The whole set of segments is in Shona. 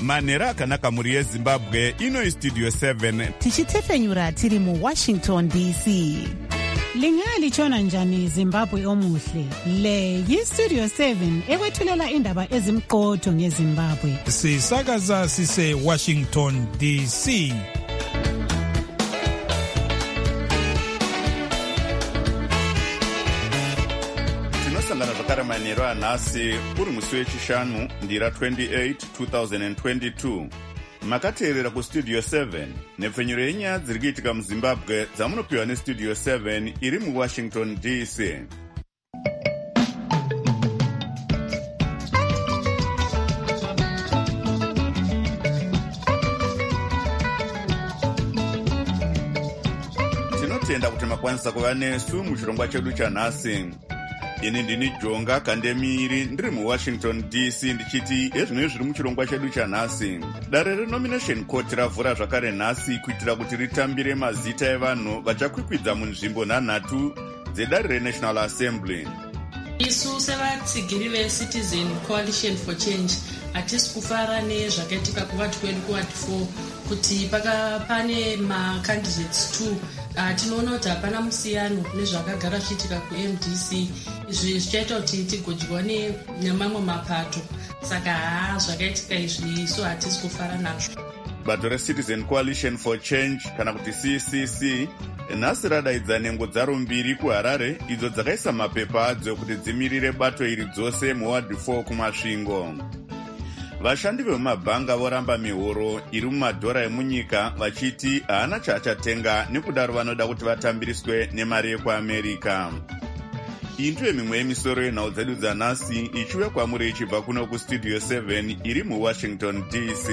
manhero akanaka mhuri yezimbabwe. Ino Studio 7 tichitefenyura tiri muWashington DC. Lingalitshona njani Zimbabwe omuhle? Le yiStudio 7 ekwethulela indaba ezimqotho ngeZimbabwe. Sisakaza sise Washington DC. tinosangana zvakare manhero anhasi uri musi wechishanu ndira 28 2022. Makateerera kuStudio 7 nepfenyuro yenyaya dziri kuitika muZimbabwe dzamunopiwa neStudio 7 iri muWashington DC. Tinotenda kuti makwanisa kuva nesu muchirongwa chedu chanhasi. Ini ndini Jonga Kandemiri ndiri muWashington DC ndichiti ezvino zviri muchirongwa chedu chanhasi. Dare renomination court ravhura zvakare nhasi kuitira kuti ritambire mazita evanhu vachakwikwidza munzvimbo nhanhatu dzedare reNational Assembly. Isu sevatsigiri veCitizen Coalition for Change hatisi kufara nezvakaitika kuvati kwedu kuward 4 kuti pane macandidates 2. Tinoona kuti hapana musiyano nezvakagara zvichiitika kuMDC. Izvi zvichaita kuti tigodywa nemamwe mapato. Saka zvakaitika izvi isu hatisi kufara nazvo. Bato reCitizen Coalition for Change kana kuti CCC nhasi radaidza nhengo dzaro mbiri kuHarare idzo dzakaisa mapepa adzo kuti dzimirire bato iri dzose muward 4 kumasvingo. Vashandi vemumabhanga voramba mihoro iri mumadhora emunyika vachiti haana chaachatenga nekudaro vanoda kuti vatambiriswe nemari yekuAmerica. Iyi ndiyo mimwe yemisoro yenhau dzedu dzanhasi ichiuya kwamuri ichibva kuno kuStudio 7 iri muWashington DC.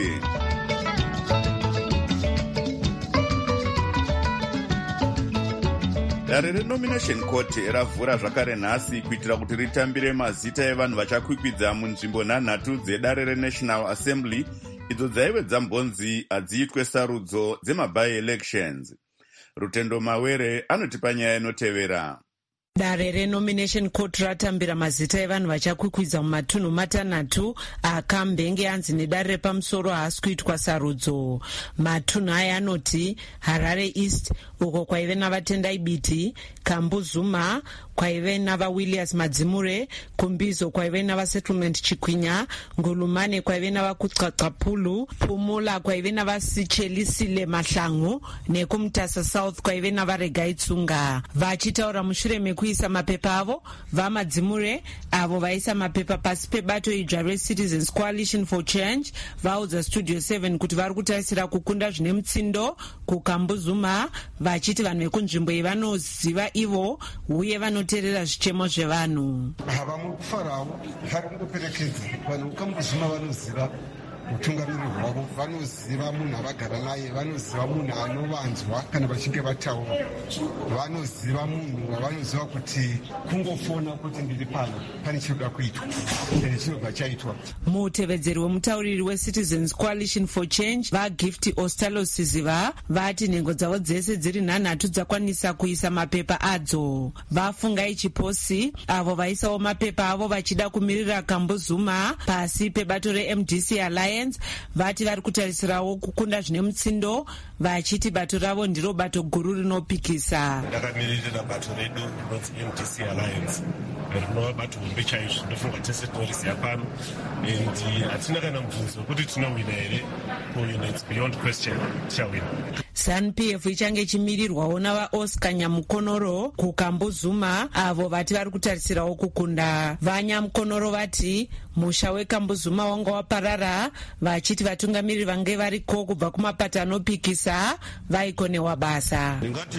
Dare renomination court ravhura zvakare nhasi kuitira kuti ritambire mazita evanhu vachakwikwidza munzvimbo nhanhatu dzedare reNational Assembly idzo dzaive dzambonzi hadziitwe sarudzo dzemaby-elections. Rutendo Mawere anotipa nyaya inotevera. Dare renomination court ratambira mazita evanhu vachakwikwidza mumatunhu matanhatu akambenge anzi nedare repamusoro haasi kuitwa sarudzo. Matunhu aya anoti Harare East uko kwaive navatendai Biti, Kambuzuma kwaive navaWilliams Madzimure, Kumbizo kwaive navaSettlement Chikwinya, Ngulumane kwaive navakutsvatsvapulu, Pumula kwaive navasichelisile Mahlangu, nekumutasa South kwaive navaregai Tsunga. Vachitaura mushure mekuisa mapepa avo, vaMadzimure avo vaisa mapepa pasi pebato idzva reCitizens Coalition for Change vaudza Studio 7 kuti vari kutarisira kukunda zvine mutsindo kuKambuzuma, vachiti vanhu vekunzvimbo iyi vanoziva ivo uye vanoteerera zvichemo zvevanhu. Havamuri kufarawo vari kundoperekedza vanhu kuKambuzuma vanoziva utungamiri hwavo, vanoziva munhu avagara naye, vanoziva munhu anovanzwa kana vachinge vataura, vanoziva munhu wavanoziva kuti kungofona kuti ndiri pano pane chinoda kuitwa ende chinobva chaitwa. Mutevedzeri wemutauriri weCitizens Coalition for Change vaGift Ostalosiziva vati nhengo dzavo dzese dziri nhanhatu dzakwanisa kuisa mapepa adzo. Vafunga ichiposi avo vaisawo mapepa avo vachida kumirira Kambuzuma pasi pebato reMDC Alliance vati vari kutarisirawo kukunda zvine mutsindo vachiti bato ravo ndiro bato guru rinopikisa. Ndakamirira bato redu rinonzi MDC Alliance rinova bato hombe chaizvo ndofunga tese tinoriziva pano and hatina kana mubvunzo wekuti tinowina here. Kuwina it's beyond question, tichawina. ZANU-PF ichange ichimirirwawo navaOscar Nyamukonoro kuKambuzuma avo vati vari kutarisirawo kukunda. VaNyamukonoro vati musha weKambuzuma wanga waparara vachiti vatungamiriri vange variko kubva kumapato anopikisa vaikonewa basa. Ndingati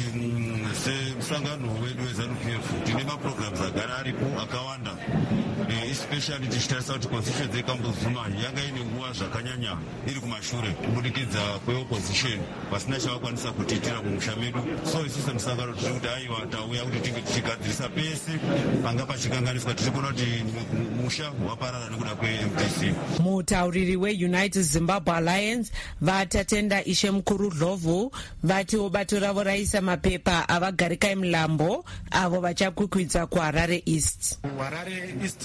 semusangano wedu weZANU-PF tine maprograms agara aripo akawanda, especially tichitarisa kuti constituency yeKambuzuma yanga ine nguva zvakanyanya iri kumashure kubudikidza kweopposition pasina chavakwanisa kutiitira mumusha medu. So isusu semusangano tiri kuti aiwa tauya kuti tinge tichigadzirisa pese panga pachikanganiswa, tiri kuona kuti musha waparara nekuda kweMDC. Mutauriri weUnited Zimbabwe Alliance vatatenda Ishe Mukuru Dlovu vatiwo bato ravo raisa mapepa avagarikai Mulambo avo vachakwikwidza kuHarare East. Harare East tinabva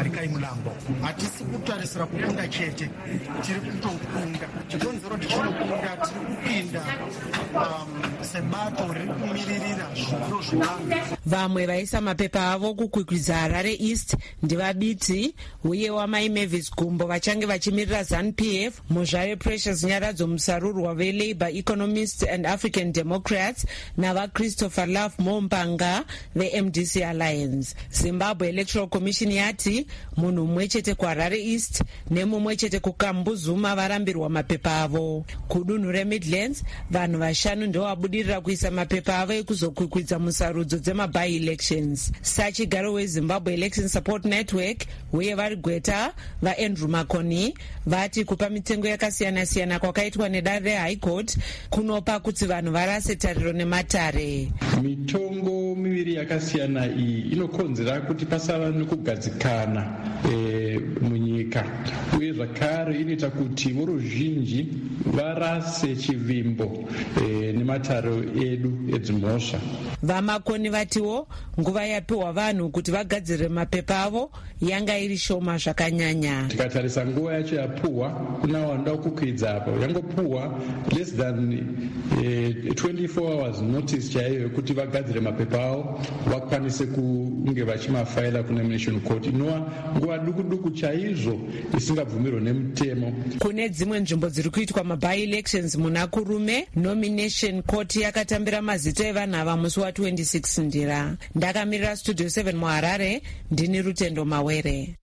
garikai mulambo. Hatisi kutarisira kukunda chete, tiri kutokunda. Chikonzero kuti tinokunda tiri kupinda sebato riri kumiririra zviro zvevanhu. Vamwe vaisa mapepa avo kukwikwidza Harare East ndivabiti uye wamai Mavis Gumbo vachange vachimirira ZANU-PF, muzvare Precious Nyaradzo musarurwa veLabour Economists and African Democrats navaChristopher Love Mombanga veMDC Alliance. Zimbabwe Electoral Commission yati munhu mumwe chete kuHarare East nemumwe chete kuKambuzuma varambirwa mapepa avo. Kudunhu reMidlands vanhu vashanu ndo vabudirira kuisa mapepa avo ekuzokwikwidza musarudzo dzema-by-elections. Sachigaro weZimbabwe Election Support Network uye vari Gweta vaAndrew Makoni vati kupa mitengo yakasiyana-siyana kwakaitwa nedare reHigh Court kunopa kuti vanhu varase tariro nematare. Mitongo miviri yakasiyana iyi inokonzera kuti pasava nekugadzikana munyika uye zvakare inoita kuti voruzhinji varase chivimbo nemataro edu edzimhosva. Vamakoni vatiwo nguva yapiwa vanhu kuti vagadzire mapepa avo yanga iri shoma zvakanyanya. Tikatarisa nguva yacho yapuwa kuna wanda kukwidza apo yangopuwa less than 24 hours notice chaiyo kuti vagadzire mapepa avo vakwanise kunge vachimafaila kuNomination Court inova nguva duku chaizvo isingabvumirwa nemutemo. Kune dzimwe nzvimbo dziri kuitwa ma-by-elections muna Kurume, Nomination Court yakatambira mazita evanhu ava musi wa26 Ndira. Ndakamirira Studio 7 muHarare, ndini Rutendo Mawere.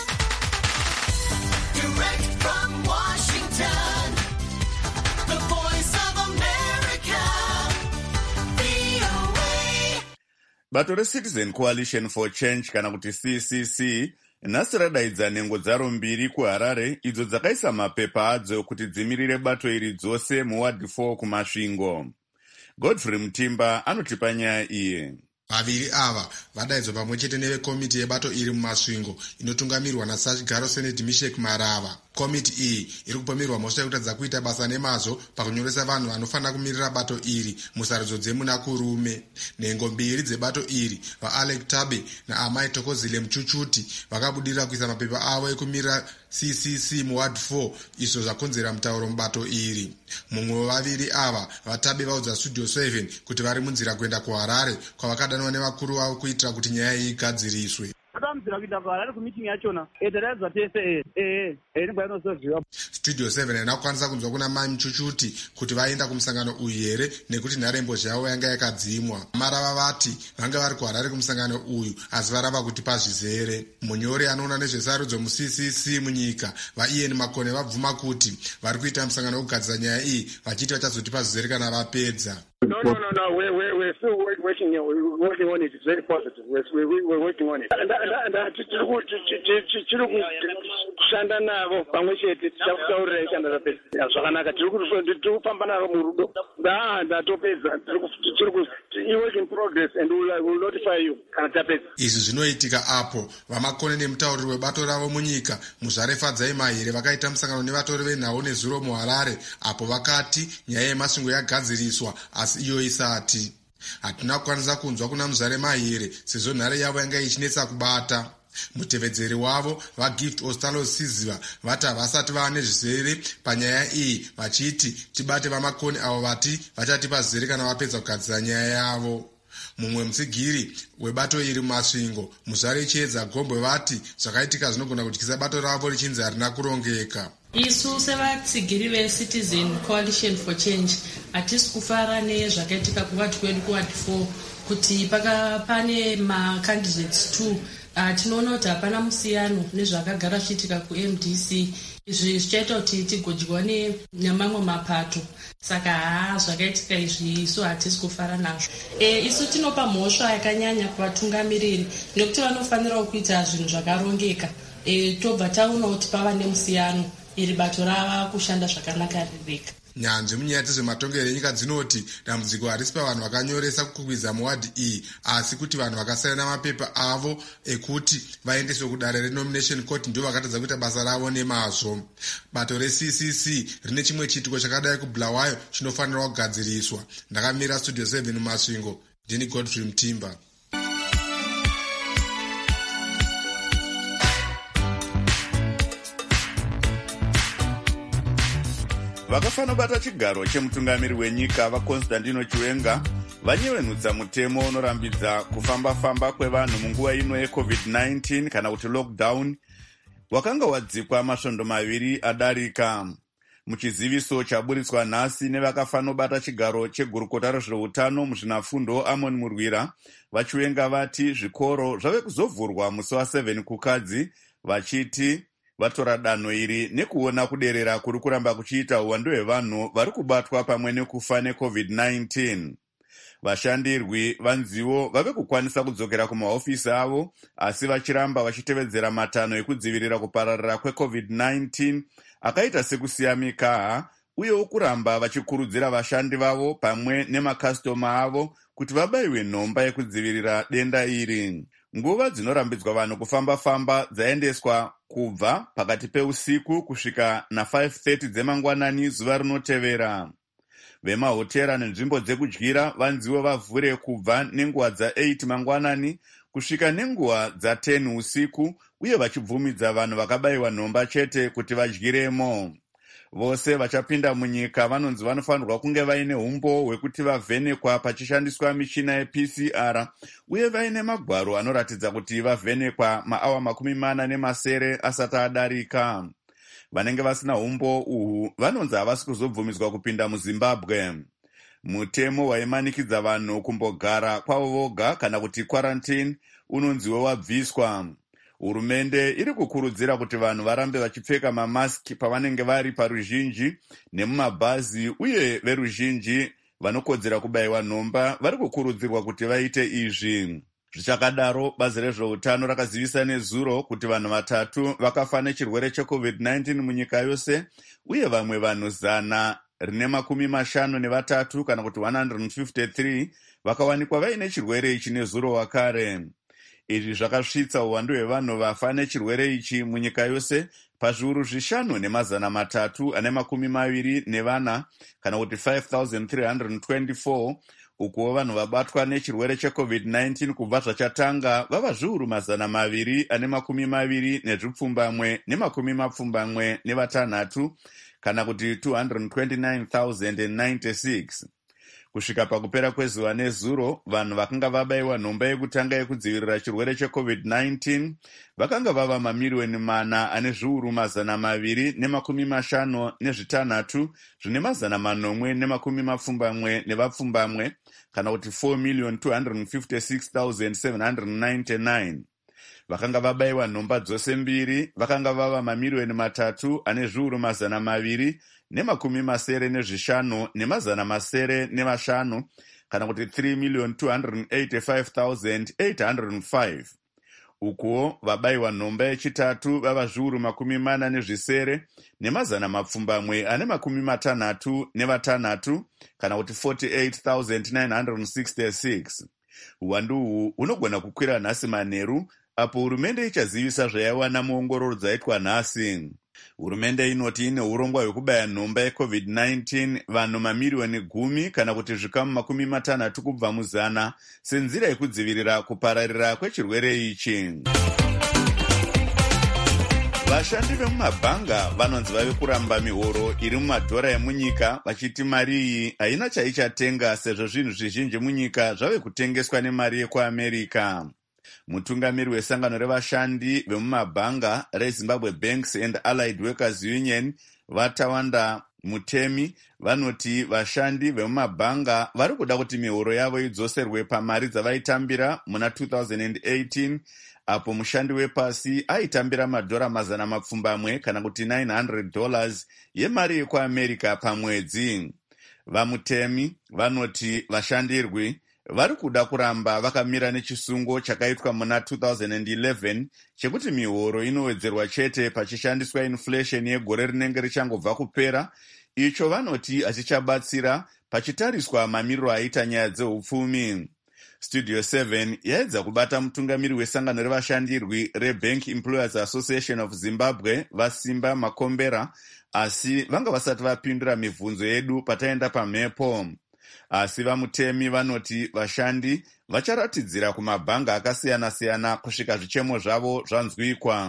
Bato reCitizen Coalition for Change kana kuti CCC nhasi radaidza nhengo dzaro mbiri kuHarare idzo dzakaisa mapepa adzo kuti dzimirire bato iri dzose muward 4 kumasvingo. Godfrey Mutimba anotipa nyaya iye. Vaviri ava vadaidzwa pamwe chete nevekomiti yebato iri mumasvingo inotungamirwa naSachigaro Senate Mishek Marava. Komiti iyi iri kupomerwa mhosva yekutadza kuita basa nemazvo pakunyoresa vanhu vanofanira kumirira bato iri musarudzo dzemuna Kurume. Nhengo mbiri dzebato iri, vaAlec Tabe naAmai Tokozile Muchuchuti, vakabudirira kuisa mapepa avo ekumirira CCC muward 4, izvo zvakonzera mutauro mubato iri. Mumwe wevaviri ava, vaTabe, vaudza Studio 7 kuti vari munzira kuenda kuHarare kwavakadanwa nevakuru vavo kuitira kuti nyaya iyi igadziriswe. Studio 7 inakwanisa kunzwa kuna Mai Muchuchuti kuti vaenda kumusangano uyu here nekuti nharembozha yavo yanga yakadzimwa. Marava vati vanga vari kuHarare kumusangano uyu asi varava kuti pazvizere. Munyori anoona nezvesarudzo muCCC munyika vaIan Makone vabvuma kuti vari kuita musangano wekugadzira nyaya iyi vachiti vachazoti pazvizere kana vapedza. No. We're still working on it. It's very positive. We're working on it. Kushanda navo pamwe chete tichakutaurira kana rapedza zvakanaka tiri kufamba navo murudo ndatopedza tiri work in progress and we'll notify you kana tapedza. Izvi zvinoitika apo vamakone nemutauriri webato ravo munyika muzvare Fadzai Mahere vakaita musangano nevatori venhau nezuro muHarare apo vakati nyaya yemasvingo yagadziriswa asi iyo isati. Hatina kukwanisa kunzwa kuna muzvare Mahere sezvo nhare yavo yanga ichinetsa kubata. Mutevedzeri wavo vaGift Ostalo Siziva vati havasati vava nezvizere panyaya iyi vachiti tibate vamakoni avo vati vachatipa zizere kana vapedza kugadzira nyaya yavo. Mumwe mutsigiri webato iri mumasvingo muzvare Chiedza Gombe vati zvakaitika zvinogona kutyisa bato ravo richinzi harina kurongeka. Isu sevatsigiri veCitizen Coalition for Change hatisi kufara nezvakaitika kuward kwedu kuward 4 kuti pane macandidates 2 tinoona kuti hapana musiyano nezvakagara zvichiitika kuMDC. Izvi zvichaita kuti tigodyiwa nemamwe mapato, saka zvakaitika izvi isu hatisi kufara nazvo. Isu tinopa mhosva yakanyanya kuvatungamiriri nekuti vanofanira kuita zvinhu zvakarongeka. Tobva taona kuti pava nemusiyano, iri bato rava kushanda zvakanaka rireka. Nyanzvi munyaya dzezvematongero enyika dzinoti dambudziko harisi pavanhu vakanyoresa kukwidza muwadi iyi asi kuti vanhu vakasaina mapepa avo ekuti vaendeswe kudare reNomination Court ndio vakatadza kuita basa ravo nemazvo. Bato reCCC rine chimwe chiitiko chakadai kuBulawayo chinofanirwa kugadziriswa. Ndakamira Studio 7 mumasvingo, ndini Godfrey Mutimba. vakafanobata chigaro chemutungamiri wenyika vaconstantino chiwenga vanyevenhutsa mutemo unorambidza kufamba-famba kwevanhu munguva ino yecovid-19 kana kuti lockdown wakanga wadzikwa masvondo maviri adarika. Muchiziviso chaburitswa nhasi nevakafanobata chigaro chegurukota rezveutano muzvinafundo Amon Murwira, vachiwenga vati zvikoro zvave kuzovhurwa musi wa7 kukadzi, vachiti vatora danho iri nekuona kuderera kuri kuramba kuchiita uwandu hwevanhu vari kubatwa pamwe nekufa neCovid-19. Vashandirwi vanzivo vave kukwanisa kudzokera kumahofisi avo, asi vachiramba vachitevedzera matanho ekudzivirira kupararira kweCovid-19 akaita sekusiya mikaha, uyewo kuramba vachikurudzira vashandi vavo pamwe nemakastoma avo kuti vabayiwe nhomba yekudzivirira denda iri. Nguva dzinorambidzwa vanhu kufamba-famba dzaendeswa kubva pakati peusiku kusvika na5:30 dzemangwanani zuva rinotevera. Vemahotera nenzvimbo dzekudyira vanzivo vavhure kubva nenguva dza8 mangwanani kusvika nenguva dza10 usiku, uye vachibvumidza vanhu vakabayiwa nhomba chete kuti vadyiremo. Vose vachapinda munyika vanonzi vanofanirwa kunge vaine umbo hwekuti vavhenekwa pachishandiswa michina yePCR, uye vaine magwaro anoratidza kuti vavhenekwa maawa 40 asati adarika. Vanenge vasina umbo uhu vanonzi havasi kuzobvumidzwa kupinda muZimbabwe. Mutemo waimanikidza vanhu kumbogara kwavo voga kana kuti quarantine unonziwo wabviswa. Hurumende iri kukurudzira kuti vanhu varambe vachipfeka mamaski pavanenge vari paruzhinji nemumabhazi, uye veruzhinji vanokodzera kubayiwa nhomba vari kukurudzirwa kuti vaite izvi. Zvichakadaro, bazi rezveutano rakazivisa nezuro kuti vanhu 3 vakafa nechirwere cheCovid-19 munyika yose, uye vamwe vanhu 153 kana kuti 153 vakawanikwa vaine chirwere ichi nezuro wakare. Izvi zvakasvitsa uwandu hwevanhu vafa nechirwere ichi munyika yose pazviuru 5,324 kana kuti 5,324, ukuwo vanhu vabatwa nechirwere cheCovid-19 kubva zvachatanga vava zviuru 220,276 kana kuti 229,096. Kusvika pakupera kwezuva nezuro, vanhu vakanga vabayiwa nhomba yekutanga yekudzivirira chirwere cheCovid-19 vakanga vava mamiliyoni 4,256,000 zvine 870 kana kuti 4,256,799. Vakanga vabayiwa nhomba dzose mbiri vakanga vava mamiliyoni 3,285,500 kana kuti 3,285,805. Ukuwo vabayiwa nhomba yechitatu vava zviuru 40,766 kana kuti 48,966. Uwandu uhu unogona kukwira nhasi manheru, apo hurumende ichazivisa zvayaiwana muongororo dzaitwa nhasi. Hurumende inoti ine urongwa hwekubaya nhomba yeCovid-19 vanhu mamiliyoni 10 kana kuti zvikamu 60 kubva mu100 senzira yekudzivirira kupararira kwechirwere ichi. Vashandi vemumabhanga vanonzi vave kuramba mihoro iri mumadhora emunyika, vachiti mari iyi haina chaichatenga sezvo zvinhu zvizhinji munyika zvave kutengeswa nemari yekuAmerica. Mutungamiri wesangano revashandi vemumabhanga reZimbabwe Banks and Allied Workers Union, Vatawanda Mutemi, vanoti vashandi vemumabhanga vari kuda kuti mihoro yavo idzoserwe pamari dzavaitambira muna 2018, apo mushandi wepasi aitambira madhora 200 kana kuti $900 yemari yekuAmerica pamwedzi. Vamutemi vanoti vashandirwi vari kuda kuramba vakamira nechisungo chakaitwa muna 2011 chekuti mihoro inowedzerwa chete pachishandiswa inflation yegore rinenge richangobva kupera, icho vanoti hachichabatsira pachitariswa mamiriro aita nyaya dzeupfumi. Studio 7 yaedza kubata mutungamiri wesangano revashandirwi reBank Employers Association of Zimbabwe Vasimba Makombera, asi vanga vasati vapindura mibvunzo yedu pataenda pamhepo. Asi vamutemi vanoti vashandi vacharatidzira kumabhanga akasiyana-siyana kusvika zvichemo zvavo zvanzwikwa.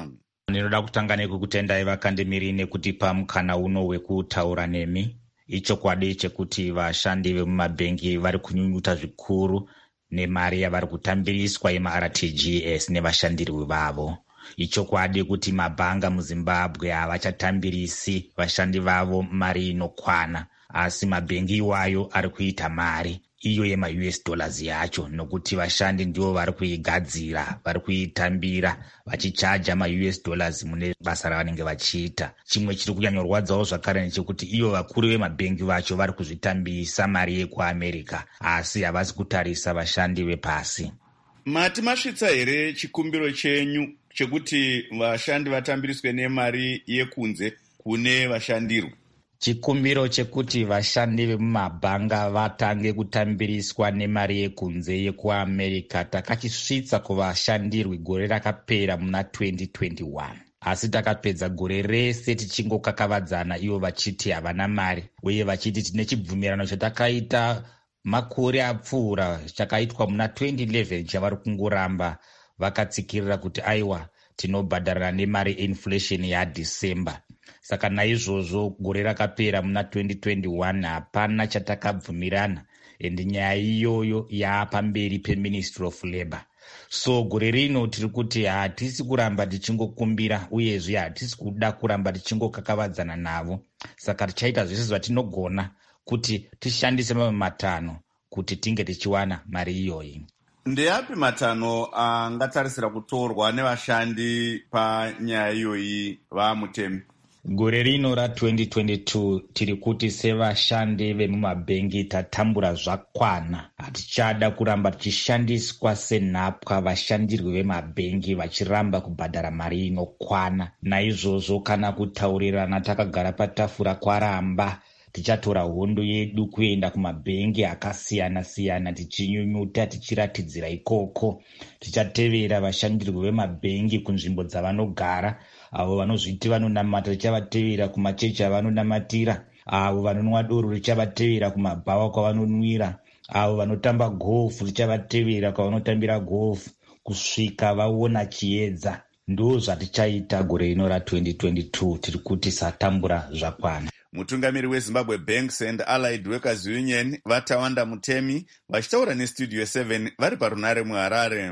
Ndinoda kutanga nekukutendai vakandimiri nekutipa mukana uno wekutaura nemi. Ichokwadi chekuti vashandi vemumabhengi vari kunyunyuta zvikuru nemari yavari kutambiriswa yemaRTGS nevashandiri vavo. Ichokwadi kuti mabhanga muZimbabwe havachatambirisi vashandi vavo mari inokwana, asi mabhengi iwayo ari kuita mari iyo yema-US dollars yacho, nokuti vashandi ndivo vari kuigadzira, vari kuitambira, vachichaja ma-US dollars mune basa ravanenge vachiita. Chimwe chiri kunyanyorwadzawo zvakare nechekuti ivo vakuru vemabhengi vacho vari kuzvitambisa mari yekuAmerica, asi havasi kutarisa vashandi vepasi. Mati masvitsa here chikumbiro chenyu chekuti vashandi vatambiriswe nemari yekunze kune vashandirwa? Chikumbiro chekuti vashandi vemumabhanga vatange kutambiriswa nemari yekunze yekuAmerica takachisvitsa kuvashandirwi gore rakapera muna 2021. Asi takapedza gore rese tichingokakavadzana ivo vachiti havana mari, uye vachiti tine chibvumirano chatakaita makore apfuura chakaitwa muna 2011 chavari kungoramba vakatsikirira kuti aiwa tinobhadharana nemari inflation yaDecember. Saka naizvozvo gore rakapera muna 2021 hapana chatakabvumirana, ende nyaya iyoyo yaapamberi peMinistry of Labour. So gore rino tiri kuti hatisi kuramba tichingokumbira, uyezve hatisi kuda kuramba tichingokakavadzana navo. Saka tichaita zvese zvatinogona kuti tishandise mamwe matano kuti tinge tichiwana mari iyoyi. Ndeyapi matano angatarisira kutorwa nevashandi panyaya iyoyi vaMutemi? Gore rino ra2022 tiri kuti sevashandi vemumabhengi tatambura zvakwana. Hatichada kuramba tichishandiswa senhapwa vashandirwi vemabhengi vachiramba kubhadhara mari inokwana. Naizvozvo kana kutaurirana takagara patafura kwaramba, tichatora hondo yedu kuenda kumabhengi akasiyana-siyana tichinyunyuta tichiratidzira ikoko. Tichatevera vashandirwi vemabhengi kunzvimbo dzavanogara. Avo vanozviti vanonamata tichavatevera kumachechi avanonamatira. Avo vanonwa doro tichavatevera kumabhawa kwavanonwira. Avo vanotamba gofu tichavatevera kwavanotambira gofu kusvika vaona chiedza. Ndo zvatichaita gore rino ra2022 tiri kuti satambura zvakwana. Mutungamiri weZimbabwe Banks and Allied Workers Union Vatawanda Mutemi vachitaura neStudio 7 vari parunare muHarare.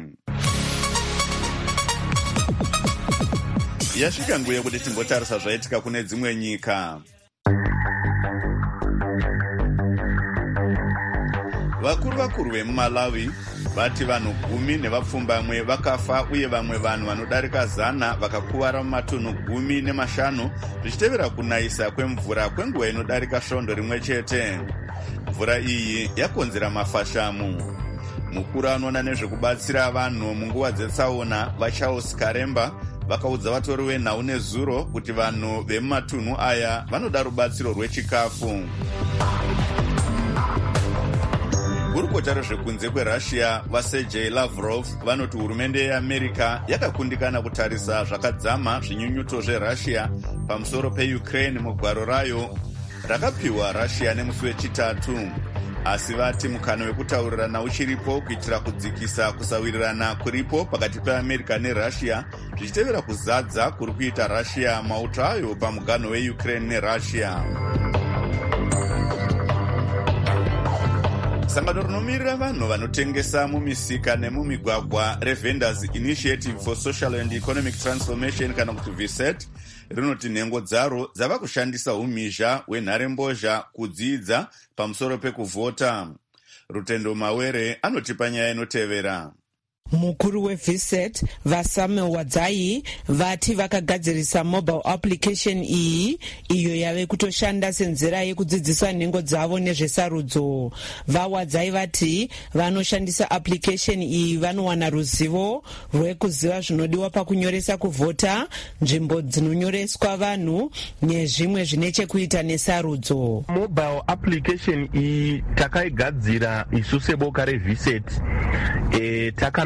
Yasvika nguva yekuti timbotarisa zvaitika kune dzimwe nyika. Vakuru vemuMalawi vati vanhu 10 nevapfumbamwe vakafa uye vamwe vanhu vanodarika 100 vakakuvara mumatunhu 15 zvichitevera kunayisa kwemvura kwenguva inodarika svondo rimwe chete. Mvura iyi yakonzera mafashamu. Mukuru anoona nezvekubatsira vanhu munguva dzetsaona vaCharles Karemba vakaudza vatori venhau nezuro kuti vanhu vemumatunhu aya vanoda rubatsiro rwechikafu. Gurukota rezvekunze kweRussia vaSergei Lavrov vanoti hurumende yeAmerica yakakundikana kutarisa zvakadzama zvinyunyuto zveRussia pamusoro peUkraine mugwaro rayo rakapiwa Russia nemusi wechitatu. Asi vati mukana wekutaurirana uchiripo kuitira kudzikisa kusawirirana kuripo pakati peAmerica neRussia zvichitevera kuzadza kuri kuita Russia mauto ayo pamuganho weUkraine neRussia. Sangano rinomirira vanhu vanotengesa mumisika nemumigwagwa reVendors Initiative for Social and Economic Transformation kana kuti VSET rinoti nhengo dzaro dzava kushandisa umhizha hwenharembozha kudzidza pamusoro pekuvhota. Rutendo Mawere anotipa nyaya inotevera. Mukuru weVSET vaSamuel Wadzai vati vakagadzirisa mobile application iyi iyo yave kutoshanda senzira yekudzidzisa nhengo dzavo nezvesarudzo. VaWadzai vati vanoshandisa application iyi vanowana ruzivo rwekuziva zvinodiwa pakunyoresa kuvhota, nzvimbo dzinonyoreswa vanhu nezvimwe zvine chekuita nesarudzo. Mobile application iyi takaigadzira isu seboka reVSET takana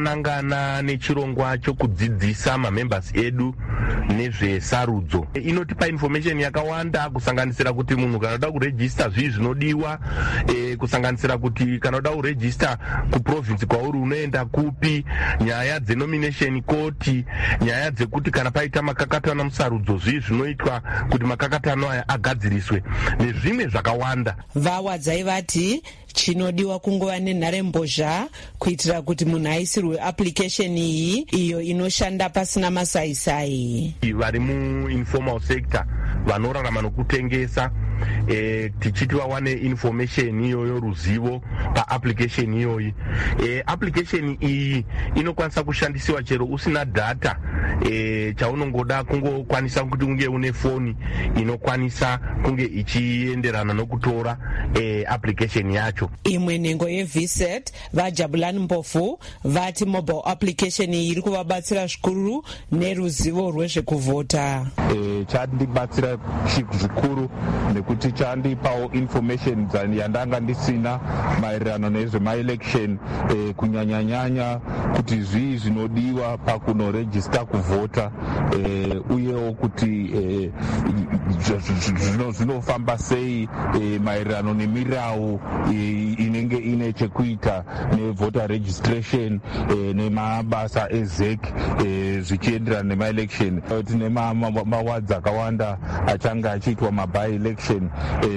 takanangana nechirongwa chokudzidzisa mamembers edu nezvesarudzo. Inotipa information yakawanda kusanganisira kuti munhu kana uda kurejista zvii zvinodiwa, kusanganisira kuti kana uda kurejista kuprovince kwauri unoenda kupi, nyaya dzenomination court, nyaya dzekuti kana paita makakatana musarudzo zvii zvinoitwa kuti makakatano aya agadziriswe nezvimwe zvakawanda. Vawadzai vati chinodiwa kungova nenharembozha kuitira kuti munhu aisirwe application iyi iyo inoshanda pasina masaisai. Vari muinformal sector vanorarama nokutengesa tichiti vawane information iyoyo, ruzivo paapplication iyoyi. Application iyi inokwanisa kushandisiwa chero usina data, chaunongoda kungokwanisa kuti unge une foni inokwanisa kunge ichienderana nokutora application yacho. Imwe nhengo yeVSET vaJabulani Mpofu vati mobile application iyi iri kuvabatsira zvikuru neruzivo rwezvekuvhota. Chandibatsira zvikuru nekuti chandipawo information yandanga ndisina maererano nezvemaelection, kunyanyanyanya kuti zvii zvinodiwa pakunorejista kuvhota, uyewo kuti zvinofamba sei maererano nemirau inenge ine chekuita nevoter registration nemabasa ezec zvichienderana nemaelection. Tine mawadzi akawanda achange achiitwa maby election.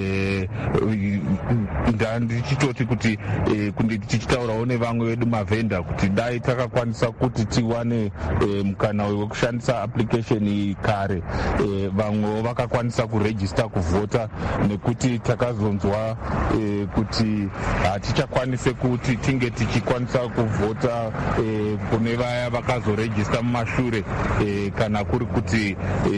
Ndichitoti kuti tichitaurawo nevamwe vedu mavhenda kuti dai takakwanisa kuti tiwane mukana wekushandisa application iyi kare, vamwewo vakakwanisa kurejista kuvhota, nekuti takazonzwa kuti hatichakwanise kuti tinge tichikwanisa kuvhota kune vaya vakazorejista mumashure, kana kuri kuti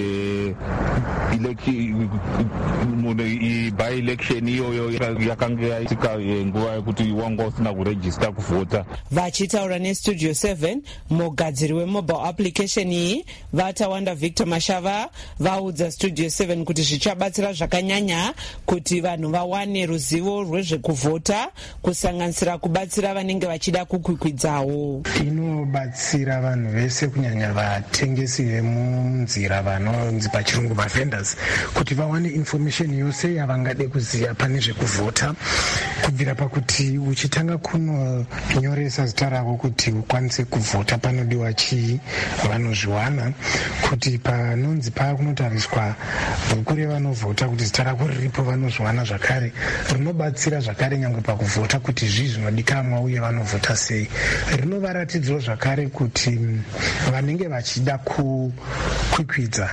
by election iyoyo yakanga yaitika nguva yekuti wanga usina kurejista kuvhota. Vachitaura neStudio 7, mugadziri wemobile application iyi Vatawanda Victor Mashava vaudza Studio 7 kuti zvichabatsira zvakanyanya kuti vanhu vawane ruzivo rwezvekuvhota, kusanganisira kubatsira vanenge vachida kukwikwidzao. Inobatsira vanhu vese kunyanya vatengesi vemunzira vanonzi pachirungu mavendors kuti vawane information yose yavangade kuziva pane zvekuvhota, kubvira pakuti uchitanga kunonyoresa zita ravo kuti ukwanise kuvhota panodiwa chii vanozviwana, kuti panonzi pakunotariswa bhuku revanovhota kuti zita rako riripo vanozviwana zvakare. Rinobatsira zvakare nyangwe pakuvhota kuti zvii zvinodikanwa uye vanovhota sei. Rinovaratidzwo zvakare kuti vanenge vachida kukwikwidza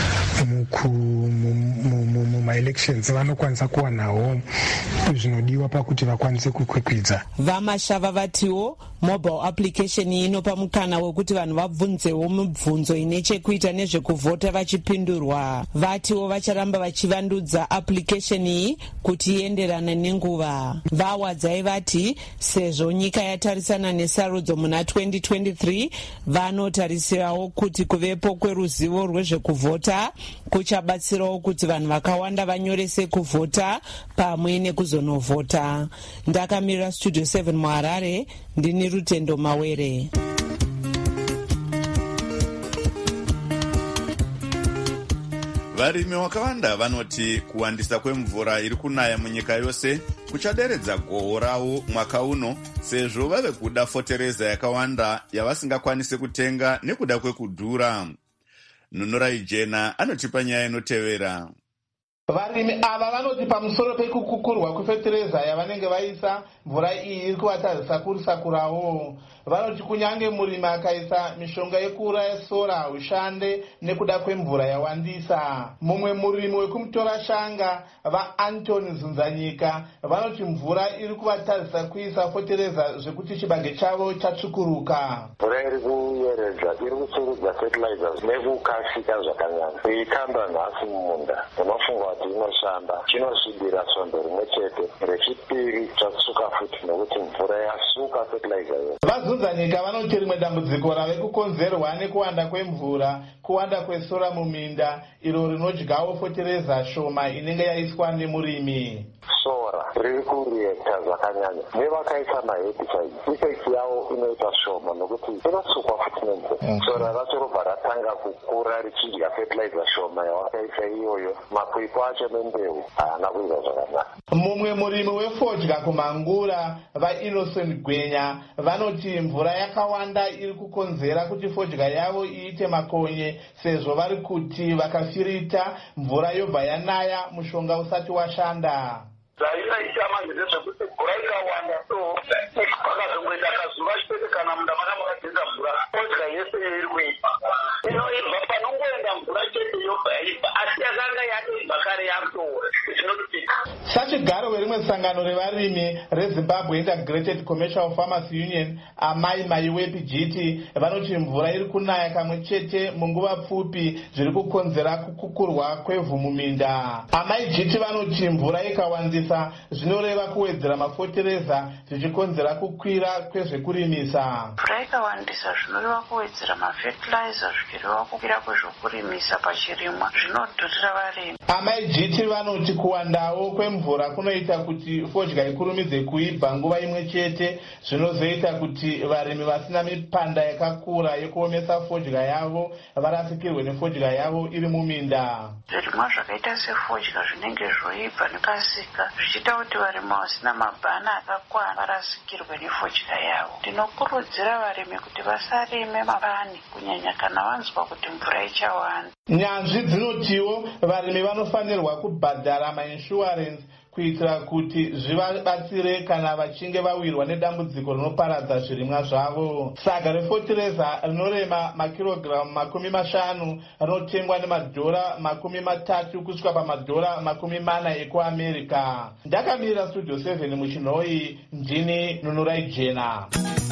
mumaelections vanokwanisa kuwanawo zvinodiwa pakuti vakwanise kukwikwidza. Vamashava vatiwo mobile application inopa mukana wekuti vanhu vabvunzewo mibvunzo ine chekuita nezvekuvhota vachipindurwa. Vatiwo vacharamba vachivandudza application iyi kuti ienderane nenguva. Vawadzai vati sezvo nyika yatarisana nesarudzo muna 2023, vanotarisirawo kuti kuvepo kweruzivo rwezvekuvhota kuchabatsirawo kuti vanhu vakawanda vanyorese kuvhota pamwe nekuzonovhota. Ndakamirira Studio 7 muHarare, ndini Rutendo Mawere. Varimi vakawanda vanoti kuwandisa kwemvura iri kunaya munyika yose kuchaderedza gohwo ravo mwaka uno, sezvo vave kuda fotereza yakawanda yavasingakwanise kutenga nekuda kwekudhura. Nunurai Jena anotipa nyaya inotevera. Varimi ava vanoti pamusoro pekukukurwa kwefetereza yavanenge vaisa, mvura iyi iri kuvatadzisa kurisakurawo. Vanoti kunyange murimi akaisa mishonga yekuuraya sora, ushande nekuda kwemvura yawandisa. Mumwe murimi wekumutora shanga, vaAntoni Zunzanyika, vanoti mvura iri kuvatadzisa kuisa fotereza zvekuti chibage chavo chatsvukuruka. Mvura iri kuyeredza, iri kusurudza fertilizers nekukasika zvakanyanya. Ikamba nhasi mumunda, unofunga kuti inoshanda, chinosvibira svondo rimwe chete, rechipiri chatsuka futi nekuti mvura yasuka fertilizer yose. Zunzanyika vanoti rimwe dambudziko rave kukonzerwa nekuwanda kwemvura, kuwanda kwesora muminda, iro rinodyawo fotereza shoma inenge yaiswa nemurimi. Sora riri kuriekta zvakanyanya nevakaisa mahedi chaidzo ifekti yavo inoita shoma nokuti inotsukwa futi nemvura sora racho robva ratanga kukura richidya fertilizer shoma yawakaisa iyoyo makwikwa acho nembeu haana kuita zvakanaka. Mumwe murimi wefodya kumangura vaInnocent Gwenya vanoti mvura yakawanda iri kukonzera kuti fodya yavo iite makonye sezvo vari kuti vakafirita mvura yobva yanaya mushonga usati washanda. Zvaita manje ndezvekuti mvura ikawanda so pakazongoita kazuva chete kana munda mana makadzinza mvura fodya yese iri kuipa inoibva panongoenda mvura chete yobva yaibva asi yakanga yatoibva kare yakutoora zvinotitika. Sachigaro werimwe sangano revarimi reZimbabwe Integrated Commercial Farmers Union Amai Maiwepi GT vanoti mvura iri kunaya kamwe chete munguva pfupi zviri kukonzera kukukurwa kwevhu muminda. Amai GT vanoti mvura ikawandisa zvinoreva kuwedzera mafotereza zvichikonzera kukwira kwezvekurimisa. Mvura ikawandisa zvinoreva kuwedzera mafertilizer zvichireva kukwira kwezvekurimisa pachirimwa zvinodhurira varimi. Amai GT vanoti kuwandawo kwemvura kunoita kuti fodya ikurumidze kuibva nguva imwe chete zvinozoita kuti varimi vasina mipanda yakakura yekuomesa fodya yavo varasikirwe nefodya yavo iri muminda. Zvirimwa zvakaita sefodya zvinenge zvoibva nekasika zvichita kuti varimi vasina mabhana akakwana varasikirwe nefodya yavo. Ndinokurudzira varimi kuti vasarime mabhani kunyanya kana vanzwa kuti mvura ichawanda. Nyanzvi dzinotiwo varimi vanofanirwa kubhadhara mainsurance kuitira kuti zvivabatsire kana vachinge vawirwa nedambudziko rinoparadza zvirimwa zvavo. Saga refotereza rinorema makirogiramu 50 rinotengwa $30 kusvika pamadhora $40 ekuAmerica. Ndakamirira Studio 7 muchinhoi, ndini Nunurai Jena.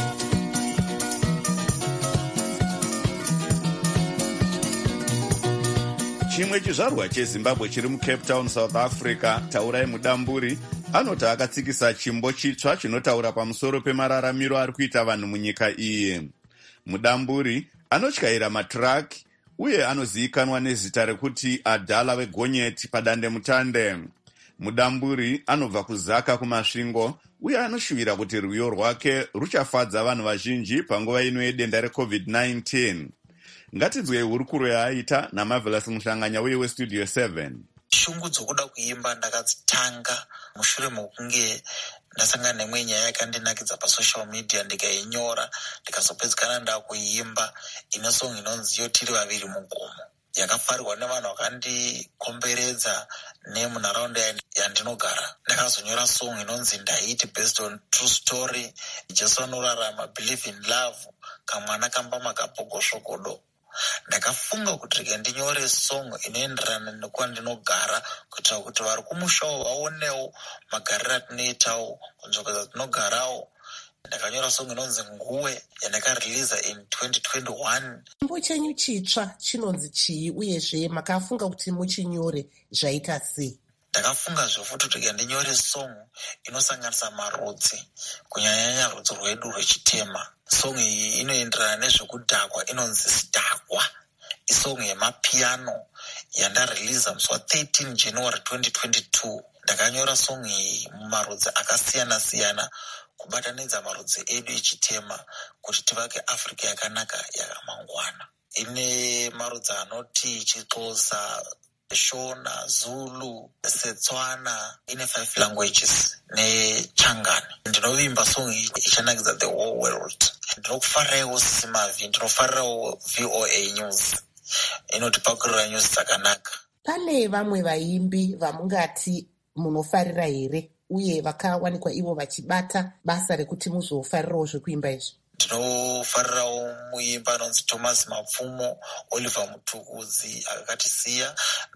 Chimwe chizvarwa cheZimbabwe chiri muCape Town, South Africa, Taurai Mudamburi, anoti akatsikisa chimbo chitsva chinotaura pamusoro pemararamiro ari kuita vanhu munyika iyi. Mudamburi anotyaira matraki uye anozivikanwa nezita rekuti Adala weGonyeti padandemutande. Mudamburi anobva kuzaka kumasvingo uye anoshuvira kuti rwiyo rwake ruchafadza vanhu vazhinji panguva ino yedenda reCovid-19. Ngatidzwe hurukuro yaaita naMarvelous Muhlanganya uye weStudio 7. Shungu dzokuda kuimba ndakadzitanga mushure mokunge ndasangana nemwe nyaya yakandinakidza pasocial media ndikainyora ndikazopedzekana ndakuimba ine song inonzi Yo Tiri Vaviri Mugomo. Yakafarirwa nevanhu vakandikomberedza nemunharaunda yandinogara. Ndakazonyora song inonzi Ndaiti based on true story. Jesu anorarama, believe in love, kamwana kambama kapogosvokodo. Ndakafunga kuti rege ndinyore song inoenderana nekwandinogara kuitira kuti vari kumushawo vaonewo magariro atinoitawo kunzvimbo dzatinogarawo. Ndakanyora song inonzi Nguwe yandakariliza in 2021. Chimbo chenyu chitsva chinonzi chii uyezve makafunga kuti muchinyore zvaita sei? Ndakafunga zvofuti kuti ndinyore song inosanganisa marudzi kunyanyanya rudzi rwedu rwechitema. Song iyi inoenderana nezvekudhakwa inonzi Sidhakwa. Isong yemapiano yandariliza musi wa13 January 2022. Ndakanyora song iyi mumarudzi akasiyana-siyana kubatanidza marudzi edu echitema kuti tivake Africa yakanaka yakamangwana. Ine marudzi anoti Chixhosa, Shona, Zulu, Setswana, ine 5 languages neChangani. Ndinovimba song iyi ichanakidza the whole world. Ndinokufarirawo Simavi, ndinofarirawo VOA News inotipakurira news dzakanaka. Pane vamwe vaimbi vamungati munofarira here uye vakawanikwa ivo vachibata basa rekuti muzofarirawo zvekuimba izvi? Ndinofarirawo muimba anonzi Thomas Mapfumo, Oliver Mutukudzi akatisiya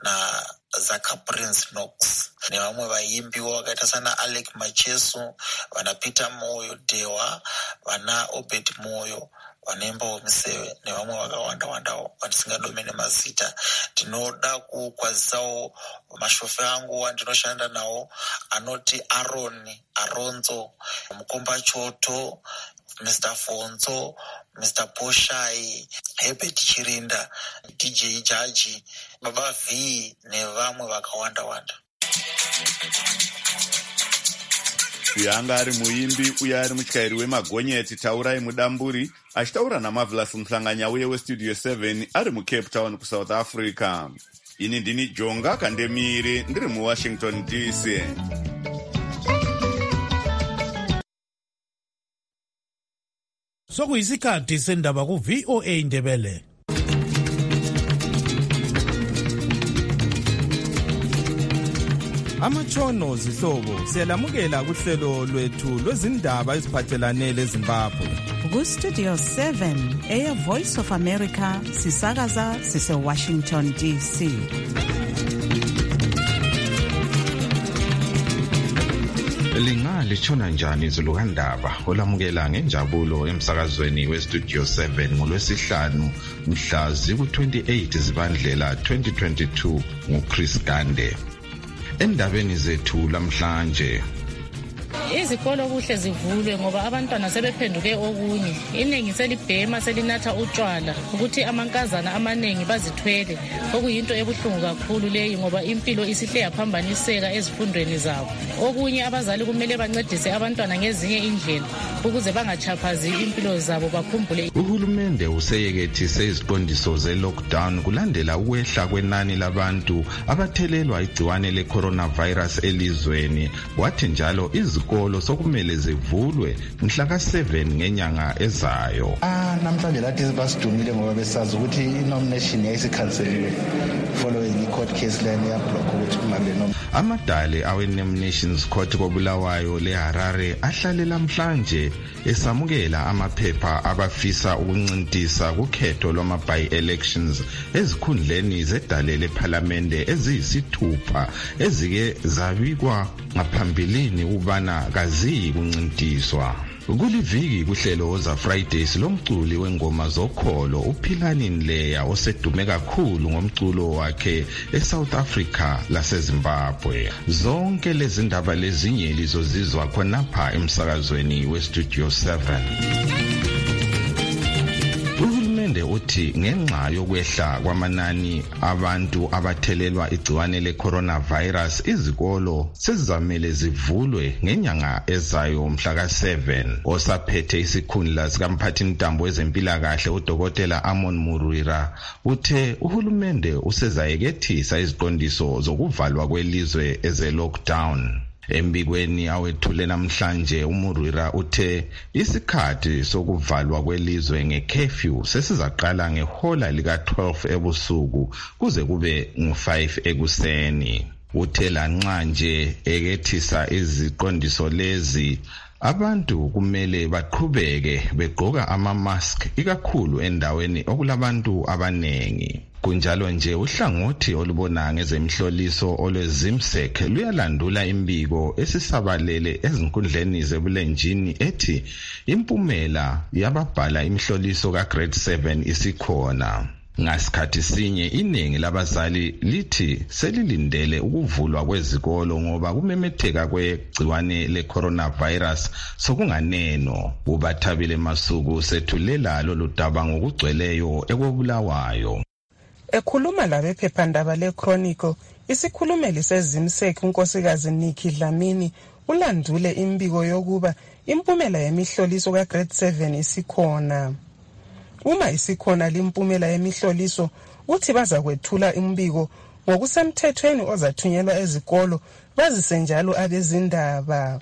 naZaka Prince Knox, nevamwe vaimbiwo vakaita sana Alec Macheso, vana Peter Moyo Dewa, vana Obed Moyo vanoimbawo miseve nevamwe vakawanda-wandawo vandisingadomene mazita. Ndinoda kukwazisawo mashofe angu andinoshanda nawo anoti Aroni, Aronzo, Mukomba Choto, Mr. Fonzo, Mr. Poshai, Herbert Chirinda, DJ Jaji, Baba V nevamwe vakawanda-wanda. uyo anga ari muimbi uye ari mutyairi wemagonyeti Taurai Mudamburi achitaura naMarvelous Muhlanganya uye westudio 7 ari muCape Town kuSouth Africa. Ini ndini Jonga Kandemiri ndiri muWashington DC. Sokuyisikhathi sendaba ku-VOA Indebele. Amatshono zihlobo siyalamukela kuhlelo lwethu lwezindaba eziphathelane leZimbabwe. Ku-Studio 7 Air Voice of America sisakaza sise-Washington DC. Litshona njani izulukandaba olamukela ngenjabulo emsakazweni weStudio 7 ngolwesihlanu mhla ziku-28 Zibandlela 2022 nguChris Gande. Endabeni zethu lamhlanje, izikolo kuhle zivulwe ngoba abantwana sebephenduke okunye. Iningi selibhema selinatha utshwala ukuthi amankazana amaningi bazithwele, okuyinto ebuhlungu kakhulu leyi ngoba impilo isihle yaphambaniseka ezifundweni zabo. Okunye abazali kumele bancedise abantwana ngezinye indlela ukuze bangachaphazi impilo zabo bakhumbule. Uhulumende useyekethise iziqondiso ze-lockdown kulandela ukwehla kwenani labantu abathelelwa igciwane le-coronavirus elizweni. Wathi njalo izikolo sokumele zivulwe mhla ka-7 ngenyanga ezayo. Namhlanje lathi basidumile ngoba besazi ukuthi i-nomination yayisikhanseliwe following i-court case line yablock ukuthi kungabe amadale awe-Nominations Court koBulawayo leHarare ahlalela namhlanje esamukela amaphepha abafisa ukuncintisa kukhetho lwama-by-elections ezikhundleni zedale lephalamende eziyisithupha ezike zabikwa ngaphambilini ubana kaziyi kuncintiswa. Kuliviki kuhlelo Woza Fridays lomculi wengoma zokholo uPhilani Nleya osedume kakhulu ngomculo wakhe eSouth Africa laseZimbabwe. Zonke lezi ndaba lezinye lizozizwa khonapha emsakazweni weStudio 7. Uhulumende uthi ngenxa yokwehla kwamanani abantu abathelelwa igciwane le-coronavirus izikolo sezizamele zivulwe ngenyanga ezayo mhla ka-7. Osaphethe isikhundla sikamphathintambo wezempilakahle uDokotela Amon Murwira uthe uhulumende usezayekethisa iziqondiso zokuvalwa kwelizwe eze-lockdown. Embikweni awethule namhlanje uMurwira uthe isikhathi sokuvalwa kwelizwe ngecurfew sesizaqala ngehola lika-12 ebusuku kuze kube ngu-5 ekuseni. Uthe lanxa nje ekethisa iziqondiso lezi abantu kumele baqhubeke begqoka ama-mask ikakhulu endaweni okulabantu abanengi. Kunjalo nje uhlangothi olubona ngezemhloliso olweZIMSEC luyalandula imbiko esisabalele ezinkundleni zebulenjini ethi impumela yababhala imhloliso ka-grade 7 isikhona. Ngasikhathi sinye iningi labazali lithi selilindele ukuvulwa kwezikolo ngoba kumemetheka kwegciwane le-coronavirus sokunganeno. uBathabile Masuku sethulela lolu daba ngokugcweleyo ekoBulawayo. Ekhuluma labephephandaba le-Chronicle, isikhulumeli seZIMSEC unkosikazi Nikki Dlamini ulandule imbiko yokuba impumela yemihloliso ka-grade 7 isikhona. Uma isikhona limpumela yemihloliso uthi bazakwethula imbiko ngokusemthethweni ozathunyelwa ezikolo bazise njalo abezindaba.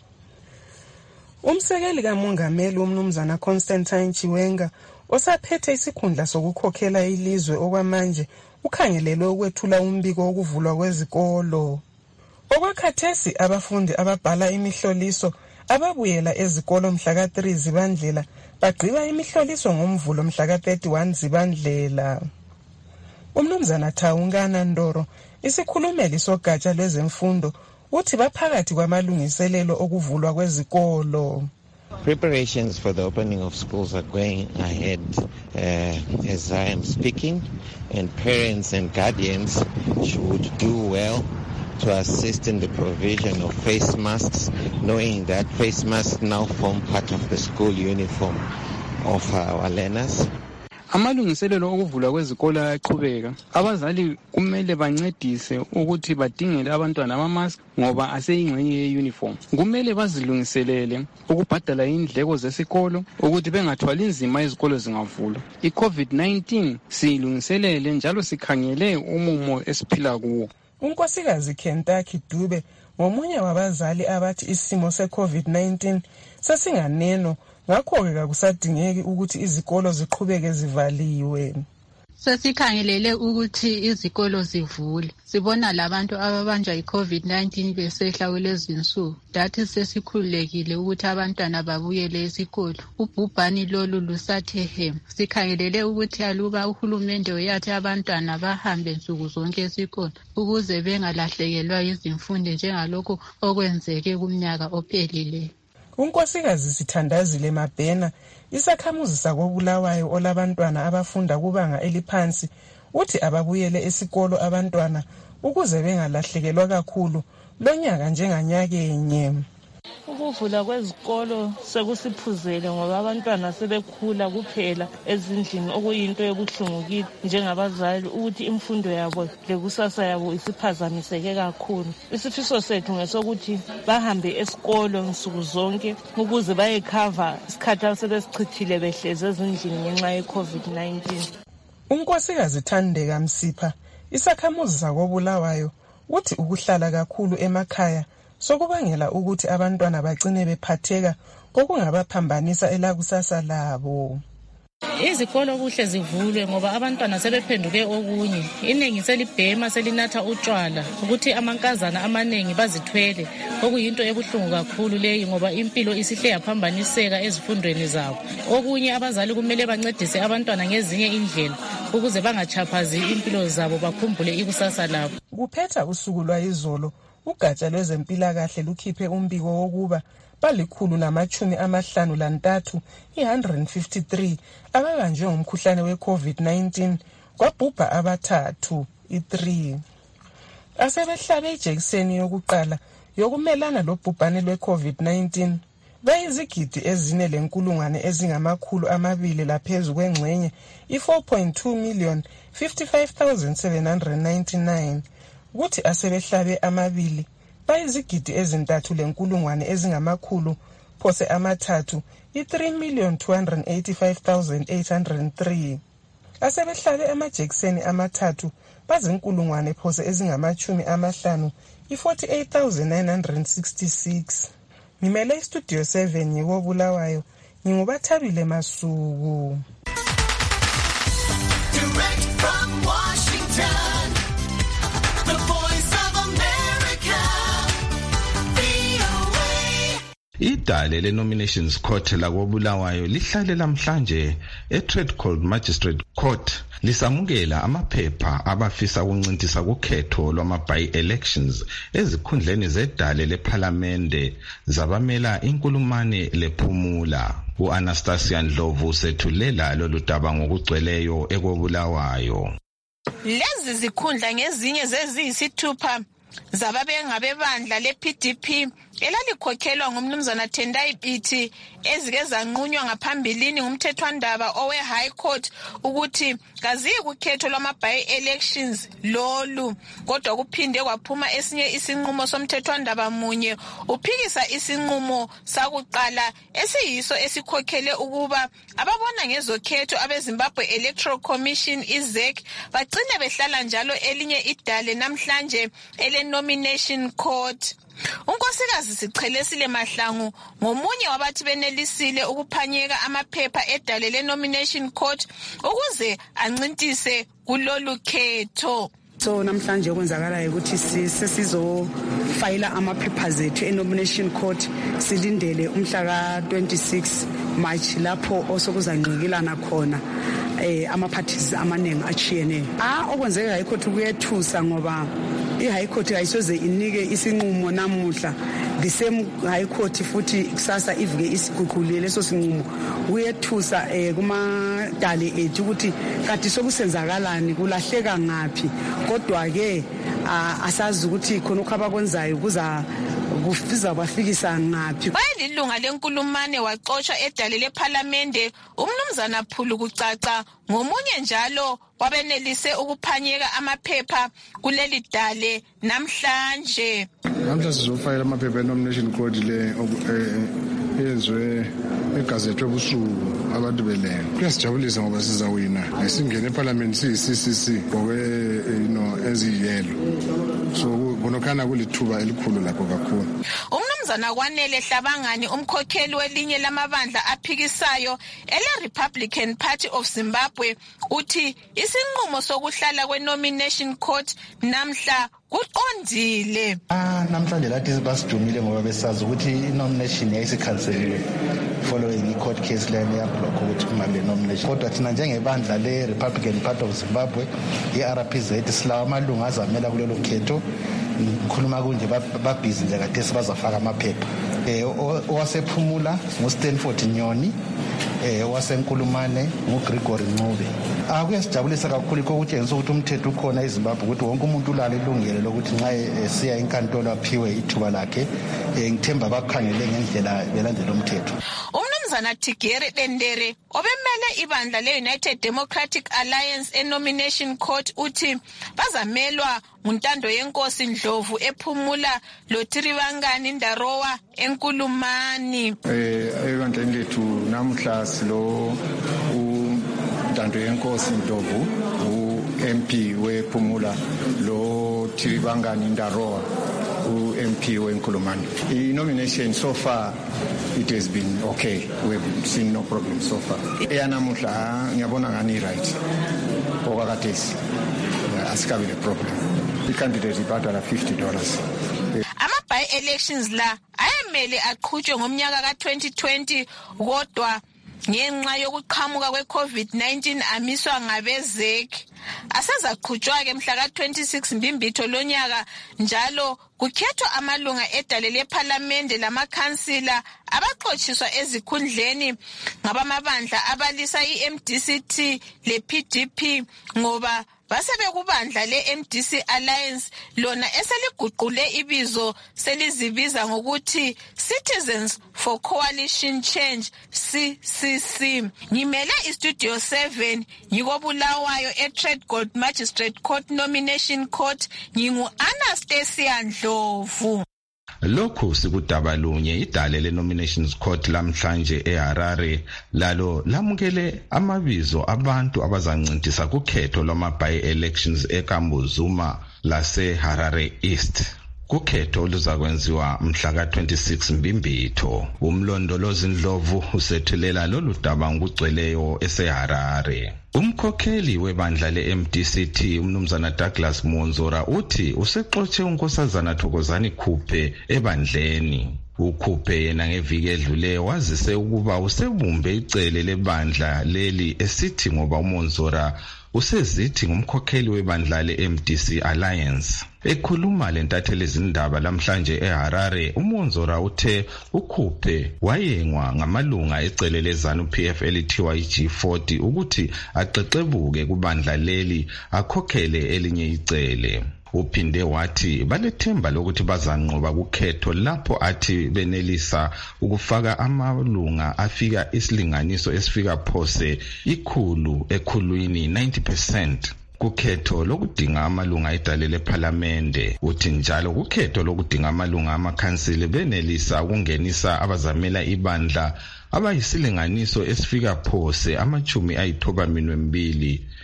Umsekeli kamongameli umnumzana Constantine Chiwenga osaphethe isikhundla sokukhokhela ilizwe okwamanje ukhangelelwe ukwethula umbiko wokuvulwa kwezikolo. Okwakhathesi abafundi ababhala imihloliso ababuyela ezikolo mhla ka-3 Zibandlela bagqiba imihloliso ngomvulo mhla ka-31 Zibandlela. Umnumzana Thawungana Ndoro isikhulumeli sogatsha lwezemfundo uthi baphakathi kwamalungiselelo okuvulwa kwezikolo. Preparations for the opening of schools are going ahead as I am speaking, and parents and guardians should do well to assist in the provision of face masks, knowing that face masks now form part of the school uniform of our learners. Amalungiselelo okuvulwa kwezikolo ayaqhubeka. Abazali kumele bancedise ukuthi badingele abantwana ama-mask ngoba aseyingxenye ye-uniform. Kumele bazilungiselele ukubhadala indleko zesikolo ukuthi bengathwali nzima izikolo zingavulwa. I-COVID-19 siyilungiselele njalo sikhangele umumo esiphila kuwo. Unkosikazi Kentucky Dube ngomunye wabazali abathi isimo se-COVID-19 sesinganeno, ngakho-ke akusadingeki ukuthi izikolo ziqhubeke zivaliwe. Sesikhangelele ukuthi izikolo zivule. Sibona labantu ababanjwa yi-COVID-19 besehla kulezi insuku. Dathi sesikhululekile ukuthi abantwana babuyele esikolo. Ubhubhani lolu lusathe hem. Sikhangelele ukuthi aluba uhulumende uyathi abantwana bahambe nsuku zonke esikolo ukuze bengalahlekelwa izimfundo njengalokho okwenzeke kumnyaka ophelileyo. Unkosikazi Sithandazile Mabhena, isakhamuzi sakoBulawayo olabantwana abafunda kubanga eliphansi, uthi ababuyele esikolo abantwana ukuze bengalahlekelwa kakhulu lonyaka njenganyakenye. Ukuvula kwezikolo sekusiphuzele ngoba abantwana sebekhula kuphela ezindlini, okuyinto ebuhlungu njengabazali ukuthi imfundo yabo lekusasa yabo isiphazamiseke kakhulu. Isifiso sethu ngesokuthi bahambe esikolo nsuku zonke ukuze bayekhava isikhathi asebesichithile behlezi ezindlini ngenxa ye-COVID-19. Unkosikazi Thandeka Msipha, isakhamuzi sakoBulawayo, uthi ukuhlala kakhulu emakhaya sokubangela ukuthi abantwana bagcine bephatheka kokungabaphambanisa elakusasa labo. Izikolo kuhle zivulwe ngoba abantwana sebephenduke okunye. Iningi selibhema selinatha utshwala ukuthi amankazana amanengi bazithwele, okuyinto ebuhlungu kakhulu leyi ngoba impilo isihle yaphambaniseka ezifundweni zabo. Okunye abazali kumele bancedise abantwana ngezinye indlela ukuze bangachaphazi impilo zabo, bakhumbule ikusasa labo. Kuphetha usuku lwayizolo, ugatsha lwezempilakahle lukhiphe umbiko wokuba bali153 153 ababanjwe ngomkhuhlane we-COVID-19, kwabhubha abathathu 3. Asebehlabe ijekiseni yokuqala yokumelana lobhubhane lwe-COVID-19 bayizigidi ezine lenkulungwane ezingama200 laphezu kwengxenye i-4.2 million 55,799, kuthi asebehlabe amabili bayizigidi ezintathu lenkulungwane ezingamakhulu phose amathathu i-3,285,803. Asebehlabe amajekiseni amathathu bazinkulungwane phose ezingama50 i-48,966. Ngimele istudio 7 ngikobulawayo, ngingubathabile Masuku. Direct from Washington, the voice of America, VOA. Idale le-Nominations Court lakobulawayo lihlale lamhlanje e-Tredcold Magistrate Court lisamukela amaphepha abafisa ukuncintisa kukhetho lwama-by-elections ezikhundleni zedale lephalamende zabamela inkulumane lephumula. U-Anastasia Ndlovu sethulela lolu daba ngokugcweleyo ekobulawayo. Lezi zikhundla ngezinye zeziyisithupha zababengabebandla le-PDP elalikhokhelwa ngumnumzana Tendai Biti ezike zanqunywa ngaphambilini ngumthethwandaba owe-High Court ukuthi kaziyi kukhetho lwama-by-elections lolu, kodwa kuphinde kwaphuma esinye isinqumo somthethwandaba munye uphikisa isinqumo sakuqala esiyiso esikhokhele ukuba ababona ngezokhetho abeZimbabwe Electoral Commission IZEC bagcine behlala njalo elinye idale namhlanje ele-Nomination Court. Unkosikazi Sichelesile Mahlangu ngomunye wabathi benelisile ukuphanyeka amaphepha edale le-Nomination Court ukuze ancintise kulolu khetho. So namhlanje okwenzakalayo ukuthi sesizofayila ama-papers ethu e-Nomination Court, silindele umhla ka-26 March lapho osokuzanqikelana khona ama-parties amaningi achiyeneyo. Okwenzeka e-High Court kuyethusa ngoba i-High Court ayisoze inike isinqumo namuhla, the same High Court futhi kusasa ivuke isiguqule leso sinqumo. Kuyethusa kumadale ethu ukuthi kade sokusenzakalani, kulahleka ngaphi, kodwa ke asazi ukuthi khona ukho abakwenzayo kuzabafikisa ngaphi. Wayelilunga lenkulumane waxoshwa edale lephalamende umnumzana Phulu kucaca ngomunye njalo wabenelise ukuphanyeka amaphepha kuleli dale namhlanje. Namhla sizofayela amaphepha e-nomination code le eyenzwe egazethe ebusuku abantu belenga. Kuyasijabulisa ngoba sizawina. Singene eParliament siyi-CCC ngobe eziyelo. So bonokana kulithuba elikhulu lapho kakhulu. Umnumzana Kwanele Hlabangani umkhokheli welinye lamabandla aphikisayo ele-Republican Party of Zimbabwe uthi isinqumo sokuhlala kwe-nomination court namhla kuqondile. Namhlanje lathi basidumile ngoba besazi ukuthi i-nomination yayisikhanseliwe following i-court case line yablock ukuthi kumale nomination. Kodwa thina njengebandla le-Republican Party of Zimbabwe i-RPZ silawa amalunga azamela kulelo khetho. Ngikhuluma kunje babhizi nje kade sibazafaka amaphepha. Owasephumula nguStanford Nyoni, owasenkulumane nguGregory Ncube. Kuyasijabulisa kakhulu ukutshengisa ukuthi umthetho ukhona eZimbabwe ukuthi wonke umuntu ulalo ilungelo lokuthi nxa siya enkantolo aphiwe ithuba lakhe. Ngithemba bakhangele ngendlela belandela umthetho. Umnumzana Tigere Dendere obemele ibandla le-United Democratic Alliance e-nomination court uthi bazamelwa nguntando yenkosi Ndlovu ephumula loThirivangani Ndarowa enkulumani. Ebandleni lethu namhla silo untando yenkosi Ndlovu u-MP wephumula lo Thirivangani Ndarowa MP wenkulumani. I-nomination so far it has been okay. We've seen no problem so far. Namuhla ngiyabona ngani right. Okakatesi asikabe le problem. I-candidate ibhadala $50. Ama-by-elections la ayemele aqhutshwe ngomnyaka ka-2020 kodwa ngenxa yokuqhamuka kwe-COVID-19 amiswa ngabezek. Asezaqhutshwa-ke mhla ka-26 Mbimbitho lonyaka njalo kukhethwa amalunga edale lephalamende lamakhansila abaxotshiswa ezikhundleni ngabamabandla abalisa i-MDCT le-PDP ngoba basebekubandla le-MDC Alliance lona eseliguqule ibizo selizibiza ngokuthi Citizens for Coalition Change CCC. Ngimele iStudio 7 ngikobulawayo eTredgold Magistrate Court Nomination Court ngingu-Anastasia Ndlovu. Lokhu sikudabalunye idale le-nominations court lamhlanje eHarare lalo lamukele amabizo abantu abazancintisa kukhetho lwama-by-elections eKambuzuma lase-Harare East. Kukhetho oluzakwenziwa mhla ka-26 Mbimbitho. Umlondolozi Ndlovu usethulela lolu daba ngokugcweleyo eseHarare. Umkhokheli webandla le-MDCT umnumzana Douglas Monzora uthi usexotshe unkosazana Thokozani Khuphe ebandleni. uKhuphe yena ngeviki edlule wazise ukuba usebumbe icele lebandla leli esithi ngoba uMonzora usezithi ngumkhokheli webandla le-MDC Alliance. Ekhuluma lentatheli izindaba lamhlanje eHarare, uMonzora uthe uKhuphe wayengwa ngamalunga ecele lezanu PF elithiwa iG40 ukuthi aqeqebuke kubandla leli akhokhele elinye icele. Uphinde wathi balethemba lokuthi bazanqoba kukhetho lapho athi benelisa ukufaka amalunga afika isilinganiso esifika phose ekhulwini 90%. Kukhetho lokudinga amalunga edale lephalamende. Uthi njalo kukhetho lokudinga amalunga amakhansile benelisa ukungenisa abazamela ibandla abayisilinganiso esifika phose amachumi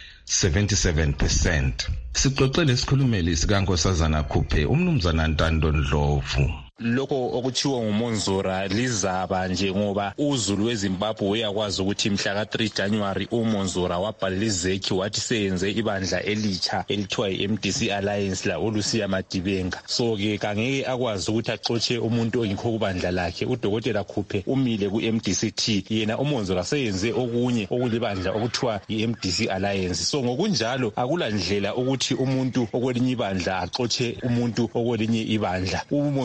77%. Sixoxele isikhulumeli sikaNkosazana Khuphe umnumzana Ntando Ndlovu. Lokho okuchiwo nguMonzora lizaba nje ngoba uZulu weZimbabwe uyakwazi ukuthi mhla ka3 January uMonzora wabhalela izekhi wathi seyenze ibandla elitsha elithiwa iMDC Alliance la uLucia Madibenga. So ke kangeke akwazi ukuthi axotshe umuntu ongikho kubandla lakhe. UDokotela Khuphe umile kuMDCT, yena uMonzora seyenze okunye okulibandla okuthiwa iMDC Alliance. So ngokunjalo akulandlela ukuthi umuntu okwelinye ibandla axotshe umuntu okwelinye ibandla. uMonzora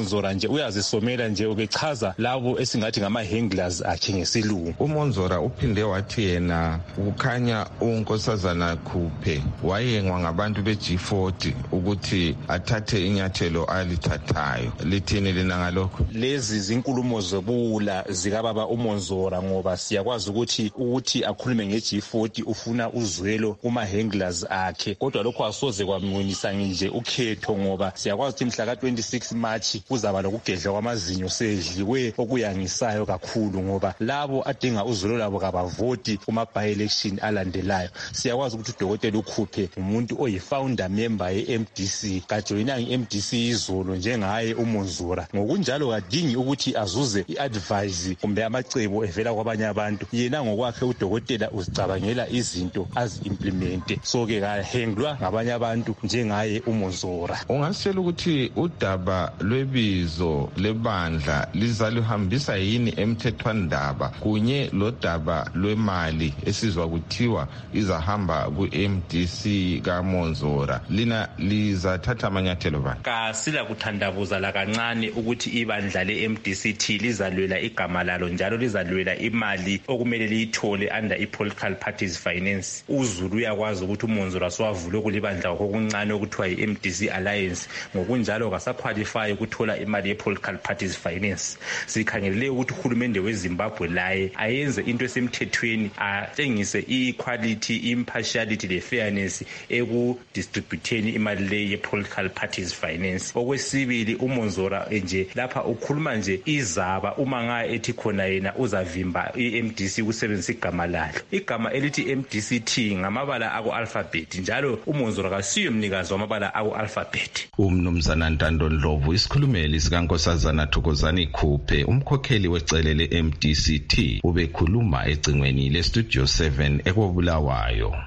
nje uyazisomela nje ubechaza labo esingathi ngama-handlers akhe ngesilungu. uMonzora uphinde wathi yena ukukhanya unkosazana Khuphe wayengwa ngabantu be-G40 ukuthi athathe inyathelo alithathayo. Lithini lina ngalokho? Lezi zinkulumo zobula zikababa uMonzora ngoba siyakwazi ukuthi akhulume nge-G40 ufuna uzwelo kuma-handlers akhe, kodwa lokho asoze kwamngonisa nje ukhetho ngoba siyakwazi ukuthi mhla ka-26 March kuzaba lokugedla kwamazinyo sedliwe okuyangisayo kakhulu ngoba labo adinga uzwelo labo kabavoti kuma-by-election alandelayo. Siyakwazi ukuthi uDokotela uKhuphe umuntu oyi-founder member ye-MDC kajoyinanga i-MDC izolo njengaye uMonzora, ngokunjalo kadingi ukuthi azuze i-advise kumbe amacebo evela kwabanye abantu. Yena ngokwakhe uDokotela uzicabangela izinto azi-implemente, so-ke kahenglwa ngabanye abantu njengaye uMonzora. Ungasitshela ukuthi udaba lwebizo lebandla lizaluhambisa yini emthethwandaba kunye lodaba lwemali esizwa kuthiwa izahamba ku-MDC kaMonzora, lina lizathatha amanyathelo bani? Kasila kuthandabuza lakancane ukuthi ibandla le-MDCT lizalwela igama lalo njalo lizalwela imali okumele liyithole under i-political parties finance. uZulu uyakwazi ukuthi uMonzora swavule kulibandla okuncane okuthiwa yi-MDC Alliance, ngokunjalo kasaqualify ukuthola imali ye-political parties finance. Sikhangelele ukuthi uhulumende weZimbabwe laye ayenze into esemthethweni, atshengise i-equality, impartiality le-fairness ekudistributeni imali le ye-political parties finance. Okwesibili uMonzora nje lapha ukhuluma nje izaba uma nga ethi khona yena uzavimba i-MDC kusebenzisa igama lalo. Igama elithi MDCT ngamabala aku-alphabet njalo uMonzora kasiyo mnikazi wamabala aku-alphabet. Umnumzana Ntando Ndlovu, isikhulumeli sikaNkosazana Thokozani Khuphe, umkhokheli wecele le-MDCT, ubekhuluma ecingweni le-Studio 7 eKobulawayo.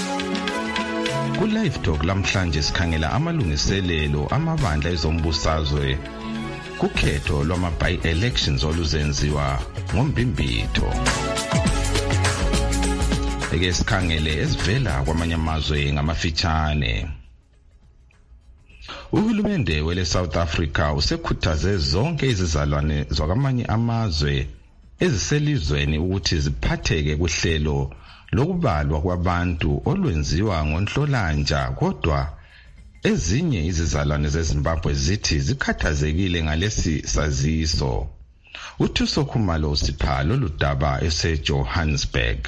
Ku-Live Talk lamhlanje sikhangela amalungiselelo amabandla ezombusazwe kukhetho lwama-by-elections oluzenziwa ngoMbimbitho. Eke sikhangele ezivela kwamanye amazwe ngamafitshane. Uhulumende wele South Africa usekhuthaze zonke izizalwane zakwamanye amazwe eziselizweni ukuthi ziphatheke kuhlelo lokubalwa kwabantu olwenziwa ngoNhlolanja, kodwa ezinye izizalwane zeZimbabwe zithi zikhathazekile ngalesi saziso. uThuso Khumalo usiphalo ludaba eseJohannesburg.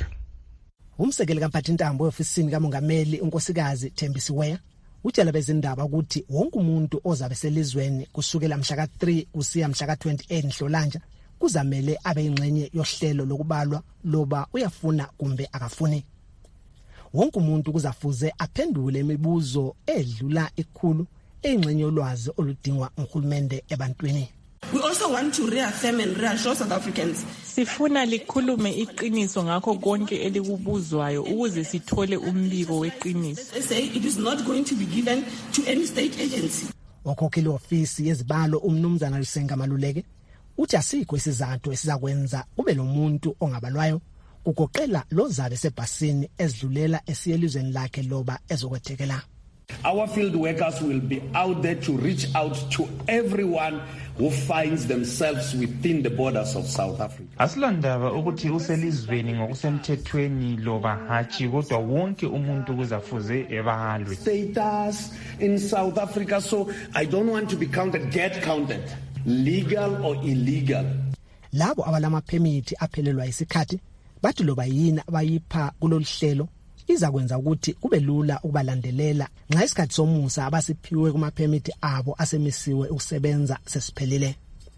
Umsekeli kaMphathintambo ofisini kaMongameli uNkosikazi Thembisiweya utshela bezindaba ukuthi wonke umuntu ozabe selizweni kusukela mhla ka-3 kusiya mhla ka-28 Nhlolanja kuzamele abe ingxenye yohlelo lokubalwa loba uyafuna kumbe akafuni. Wonke umuntu kuzafuze aphendule imibuzo edlula ikhulu engxenye yolwazi oludingwa uhulumende ebantwini. We also want to reaffirm and reassure South Africans. Sifuna likhulume iqiniso ngakho konke elikubuzwayo ukuze sithole umbiko weqiniso. They say it is not going to be given to any state agency. Okhokheli ofisi yezibalo umnumzana Lusenga Maluleke uthi asikho isizathu esizakwenza ube lo muntu ongabalwayo kugoqela lozabe sebhasini ezidlulela esiyelizweni lakhe loba ezokwethekela. Our field workers will be out there to reach out to everyone who finds themselves within the borders of South Africa. Asilandaba ukuthi uselizweni ngokusemthethweni loba hatshi, kodwa wonke umuntu kuzafuze ebalwe. Status in South Africa, so I don't want to be counted, get counted, legal or illegal. Labo abalama permit aphelelwa isikhathi bathi loba yini abayipha kulolu hlelo izakwenza ukuthi kube lula ukubalandelela nxa isikhathi somusa abasiphiwe kuma permit abo asemisiwe ukusebenza sesiphelile.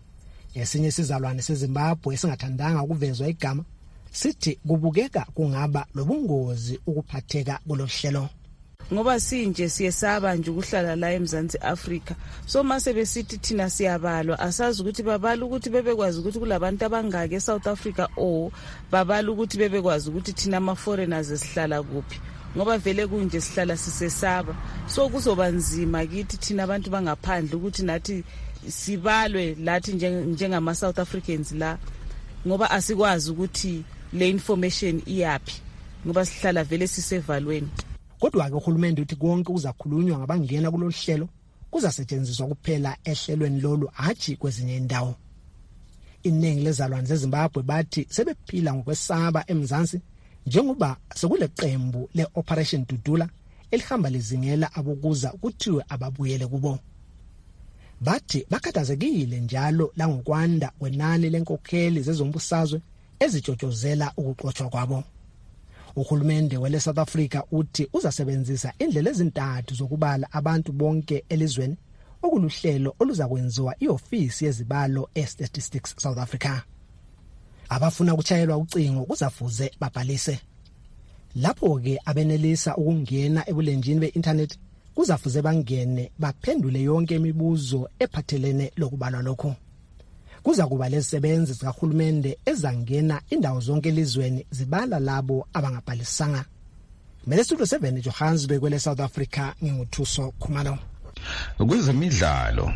Esinye isizalwane seZimbabwe esingathandanga ukuvezwa igama sithi kubukeka kungaba lobungozi ukuphatheka kulohlelo. Ngoba sinje siyesaba nje ukuhlala la eMzansi Africa, so mase besithi thina siyabalwa asazi ukuthi babala ukuthi bebekwazi ukuthi kulabantu abangake eSouth Africa o babala ukuthi bebekwazi ukuthi thina ama foreigners esihlala kuphi, ngoba vele kunje sihlala sisesaba, so kuzoba nzima kithi thina abantu bangaphandle ukuthi nathi sibalwe lathi njengama South Africans la, ngoba asikwazi ukuthi le information iyapi ngoba sihlala vele sisevalweni. Kodwa ke uhulumende uthi konke uzakhulunywa ngabangena kulolu hlelo kuzasetshenziswa kuphela ehlelweni lolu hatshi kwezinye indawo. Iningi lezalwane zeZimbabwe bathi sebephila ngokwesaba eMzansi njengoba sekule qembu le-Operation Dudula elihamba lizingela abokuza kuthiwe ababuyele kubo. Bathi bakhathazekile njalo langokwanda kwenani lenkokheli zezombusazwe ezitshotshozela ukuxotshwa kwabo. Uhulumende wele South Africa uthi uzasebenzisa indlela ezintathu zokubala abantu bonke elizweni okuluhlelo oluzakwenziwa iofisi yezibalo e-Statistics South Africa. Abafuna ukuchayelwa ucingo kuzafuze babhalise. Lapho ke abenelisa ukungena ebulenjini be-internet kuzafuze bangene baphendule yonke imibuzo ephathelene lokubalwa lokho. Kuza kuba lezisebenzi zikahulumende ezangena indawo zonke elizweni zibala labo abangabhalisanga. Mele Studio 7 Johannesburg kwele South Africa nginguthuso Khumalo. Kwezemidlalo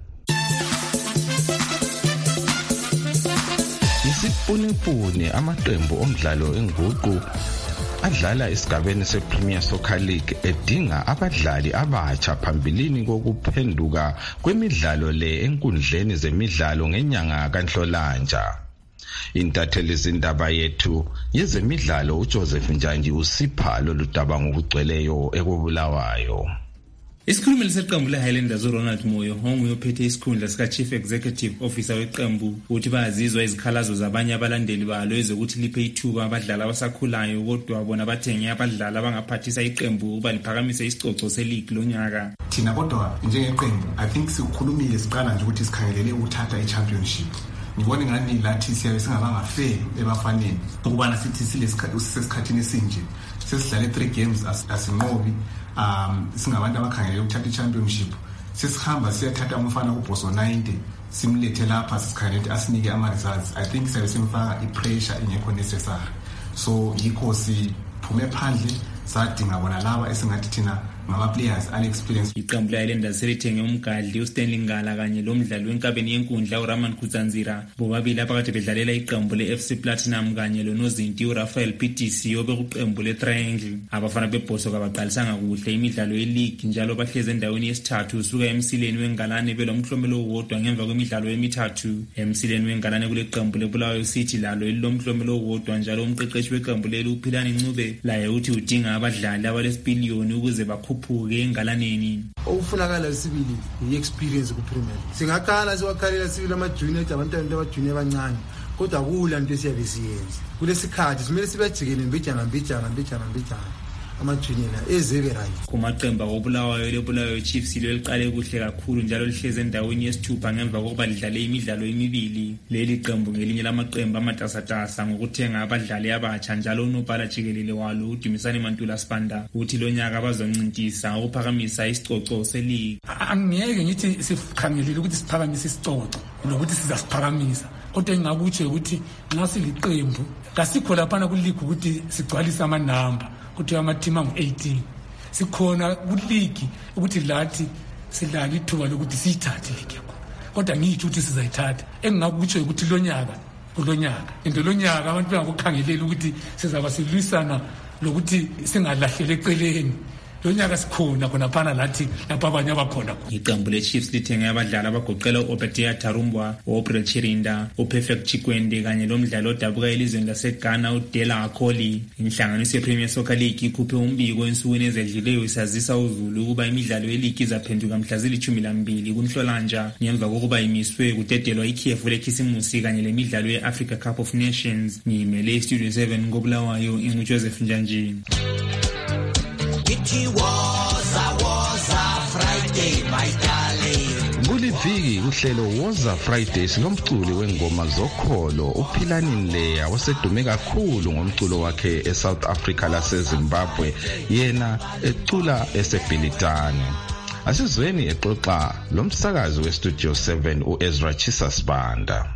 isipunipuni amaqembu omdlalo enguqu adlala esigabeni sePremier Soccer League edinga abadlali abatsha phambilini kokuphenduka kwemidlalo le enkundleni zemidlalo ngenyanga kaNhlolanja. Intatheli zindaba yethu yezemidlalo uJoseph Njanji usipha loludaba ngokugcweleyo ekubulawayo. Isikhulumeli seqembu leHighlanders uRonald Moyo onguye ophethe isikhundla sika Chief Executive Officer weqembu uthi bayazizwa izikhalazo zabanye abalandeli balo ezokuthi liphe ithuba abadlali abasakhulayo kodwa bona bathenge abadlali abangaphathisa iqembu ukuba liphakamise isicoco seleague lonyaka. Thina kodwa njengeqembu I think sikhulumile siqala nje ukuthi sikhangelele ukuthatha iChampionship. Ngibona ngani lathi siyabe singabanga fair ebafaneni ukubana sithi silesikhathini esinje sesidlale 3 games asinqobi singabantu abakhangelele ukuthatha iChampionship sesihamba siyathatha umfana kuBoso 90 simlethe lapha sisikhangelele asinike ama results. I think siyabe simfaka ipressure ingekho necessary, so yikho siphume phandle sadinga bona laba esingathi thina ngama players ale experience. Iqembu leHighlanders selithenge umgadli uStanley Ngala kanye lomdlali wenkabeni yenkundla uRaman Kutsanzira bobabili abakade bedlalela iqembu leFC Platinum kanye lonozinti uRafael PTC obekuqembu leTriangle. Abafana beBhoso kabaqalisanga kuhle imidlalo yeleague njalo bahleze endaweni yesithathu usuka emsileni wengalane belomhlomelo owodwa ngemva kwemidlalo emithathu. Emsileni wengalane kule qembu leBulawayo City lalo elilomhlomelo owodwa njalo umqeqeshi weqembu leli uPhilani Ncube laye uthi udinga abadlali abalesipiliyoni ukuze bakhuphuke engalaneni. Ufunakala sibili i-experience ku-Premier League. Singaqala siwakhalela sibili ama-junior abantwana abajunior abancane kodwa kula nto esiyabe siyenza kulesikhathi simele sibajikele mbijana amajunior ezebe right. Kumaqembu akobulawayo leBulawayo Chiefs liqale kuhle kakhulu njalo lihleze endaweni yesithupha ngemva kokuba lidlale imidlalo emibili. Leli qembu ngelinye lamaqembu amatasatasa ngokuthenga abadlali abatsha njalo unobhala jikelele walo uDumisani Mantula Spanda uthi lonyaka bazoncintisa ukuphakamisa isicoco seleague. Angiyeke ngithi sikhangelile ukuthi siphakamise isicoco nokuthi sizasiphakamisa kodwa engakutsho ukuthi nasi liqembu kasikho lapha kuleague ukuthi sigcwalisa amanamba ukuthi ama-team angu-18 sikhona ku-league ukuthi lathi sidlala ithuba lokuthi siyithathe league yakho kodwa ngitsho ukuthi sizayithatha engingakutsho ukuthi kulonyaka into lonyaka abantu bengakukhangelela ukuthi sizaba silwisana lokuthi singalahlele eceleni lonyaka sikhona khonaphana lathi lapha abanye abakhona. Iqembu leChiefs lithenge abadlali abagoqela uObedia Tarumbwa, uApril Chirinda, uPerfect Chikwende kanye lomdlali odabuka elizweni laseGhana uDela Akoli. Inhlanganiso yePremier Soccer League ikhuphe umbiko ensukwini ezedluleyo isazisa uZulu ukuba imidlalo yeleague izaphenduka mhla zili-12 kuNhlolanja ngemva kokuba imiswe kudedelwa ikhefu lekhisimusi kanye lemidlalo ye-Africa Cup of Nations. Ngimele iStudio 7 ngobulawayo inguJoseph Njanji. It was a Friday, my darling. Kuliviki kuhlelo Woza Fridays lomculi wengoma zokholo uPhilani Nleya wasedume kakhulu ngomculo wakhe eSouth Africa laseZimbabwe yena ecula eseBhilitane. Asizweni exoxa lomsakazi weStudio 7 uEzra Chisasbanda.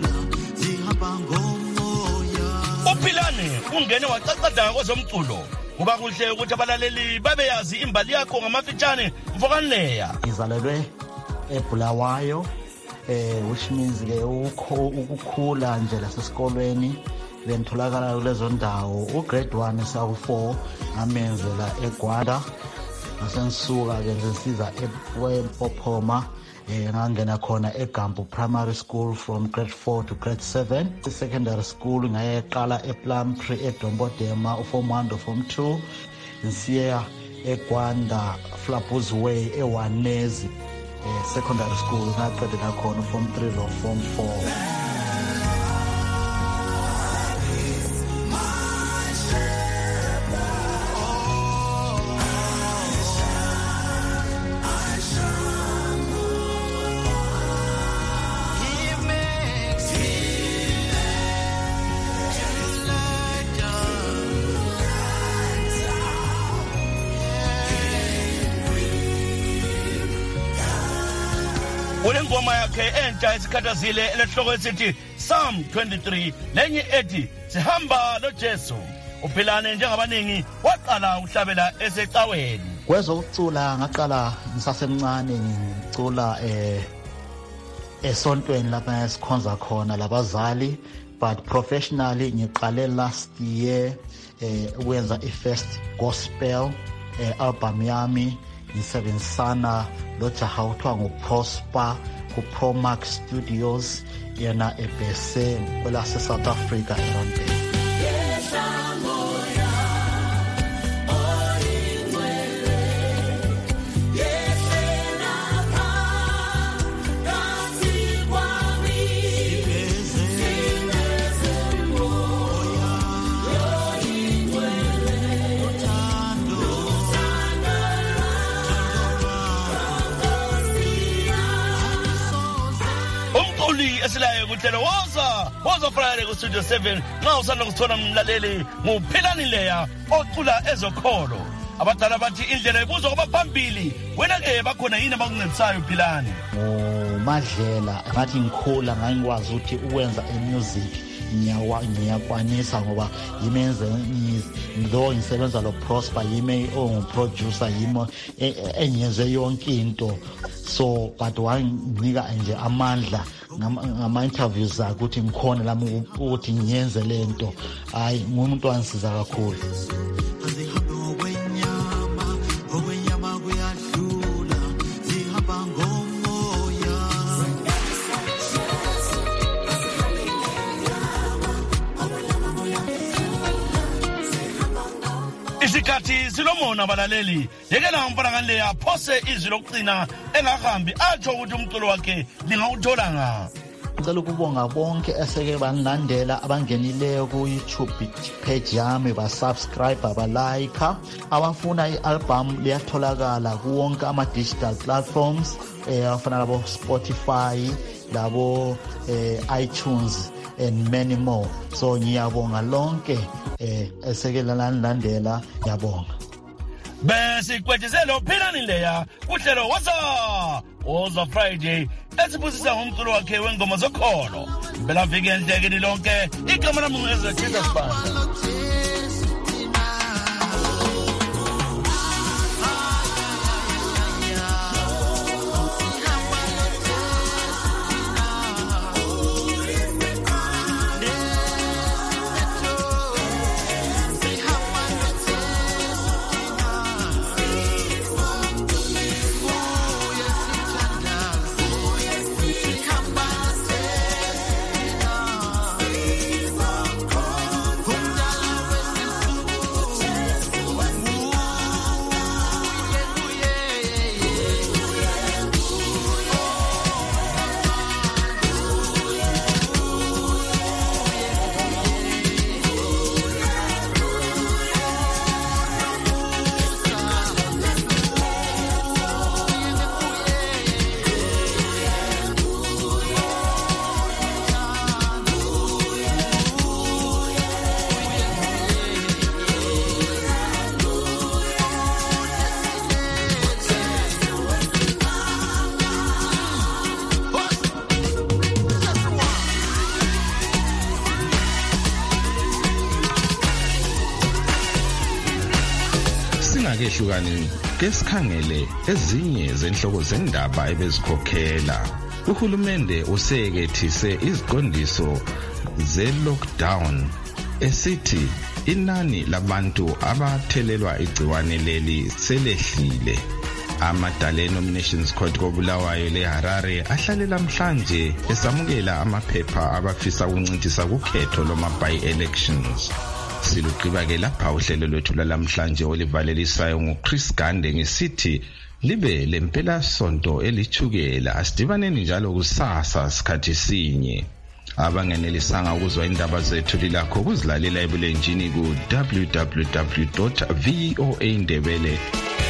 Ungene wacacada kwezomculo kuba kuhle ukuthi abalaleli babeyazi imbali yakho ngamafitshane Mfokanleya. Ngizalelwe eBulawayo, which means ke ukukhula nje lasesikolweni bentholakala kulezo ndawo. Ugrade 1 saku4 ngamenzela eGwanda, ngasengisuka ke ngisiza ePophoma, ngangena khona eGambu Primary School from grade 4 to grade 7. Secondary school ngayeqala ePlumtree eDombodema, uform 1 to form 2. Ngisiya eGwanda Flabuz Way eWanezi secondary school ngaqedela khona form 3 to form 4. Ngoma yakhe entsha isikhathazile elehloko esithi Psalm 23 lenye ethi sihamba loJesu. Uphilane njengabaningi waqala uhlabela esecaweni. Kwezokucula ngaqala ngisasemncane ngicula esontweni lapha esikhonza khona labazali, but professionally ngiqale last year ukwenza i-first gospel album yami ngisebenzisana lojaha kuthiwa nguProsper kuPromax Studios yena ebese kwelase South Africa eRandburg. Esilayo kuhlelo woza Friday ku Studio 7 nxa usanda kusithola mlaleli nguPhilanile ocula ezokholo. Abadala bathi indlela ibuzwa kwabaphambili, wena ke bakhona yini abakuncedisayo Philani? Madlela ngathi ngikhula ngangikwazi ukuthi ukwenza music ngiyakwanisa ngoba yimenze lo ngisebenza lo Prosper yime onguproducer yimo enyenze yonke into, so but wanginika nje amandla ngama-interviews zakhe ukuthi ngikhona lami ukuthi ngiyenze lento. Hayi ngumuntu wangisiza kakhulu. Isikhathi silomona balaleli, yekela Mfokanleya aphose izwi lokugcina engahambi atsho ukuthi umculo wakhe lingawuthola nga. Ngicela ukubonga bonke eseke bangilandela, abangenileyo ku YouTube page yami, basubscribe, abalike. Abafuna i-album liyatholakala kuwonke ama-digital platforms afana labo Spotify, labo iTunes and many more. So ngiyabonga lonke eseke langilandela, ngiyabonga. Bese kwethezelo Philanile kuhlelo woza Friday esibusisa ngomculo wakhe wengoma zokholo. Impela viki enhlekeni lonke igama lami ngeZethisa Sibanda. ngehlukani kesikhangele ezinye zenhloko zendaba ebezikhokhela. Uhulumende usekethise iziqondiso ze-lockdown esithi inani labantu abathelelwa igciwane leli selehlile. Amadala e-Nominations Court koBulawayo leHarare ahlalela namhlanje esamukela amaphepha abafisa ukuncintisa kukhetho loma by-elections. Siluqiba-ke lapha uhlelo lwethu lwalamhlanje olivalelisayo nguChris Gande ngisithi libe lempela sonto elithukela. Asidibaneni njalo kusasa sikhathi sinye. Abangenelisanga ukuzwa indaba zethu lilakho ukuzilalela ebulenjini ku www.voaindebele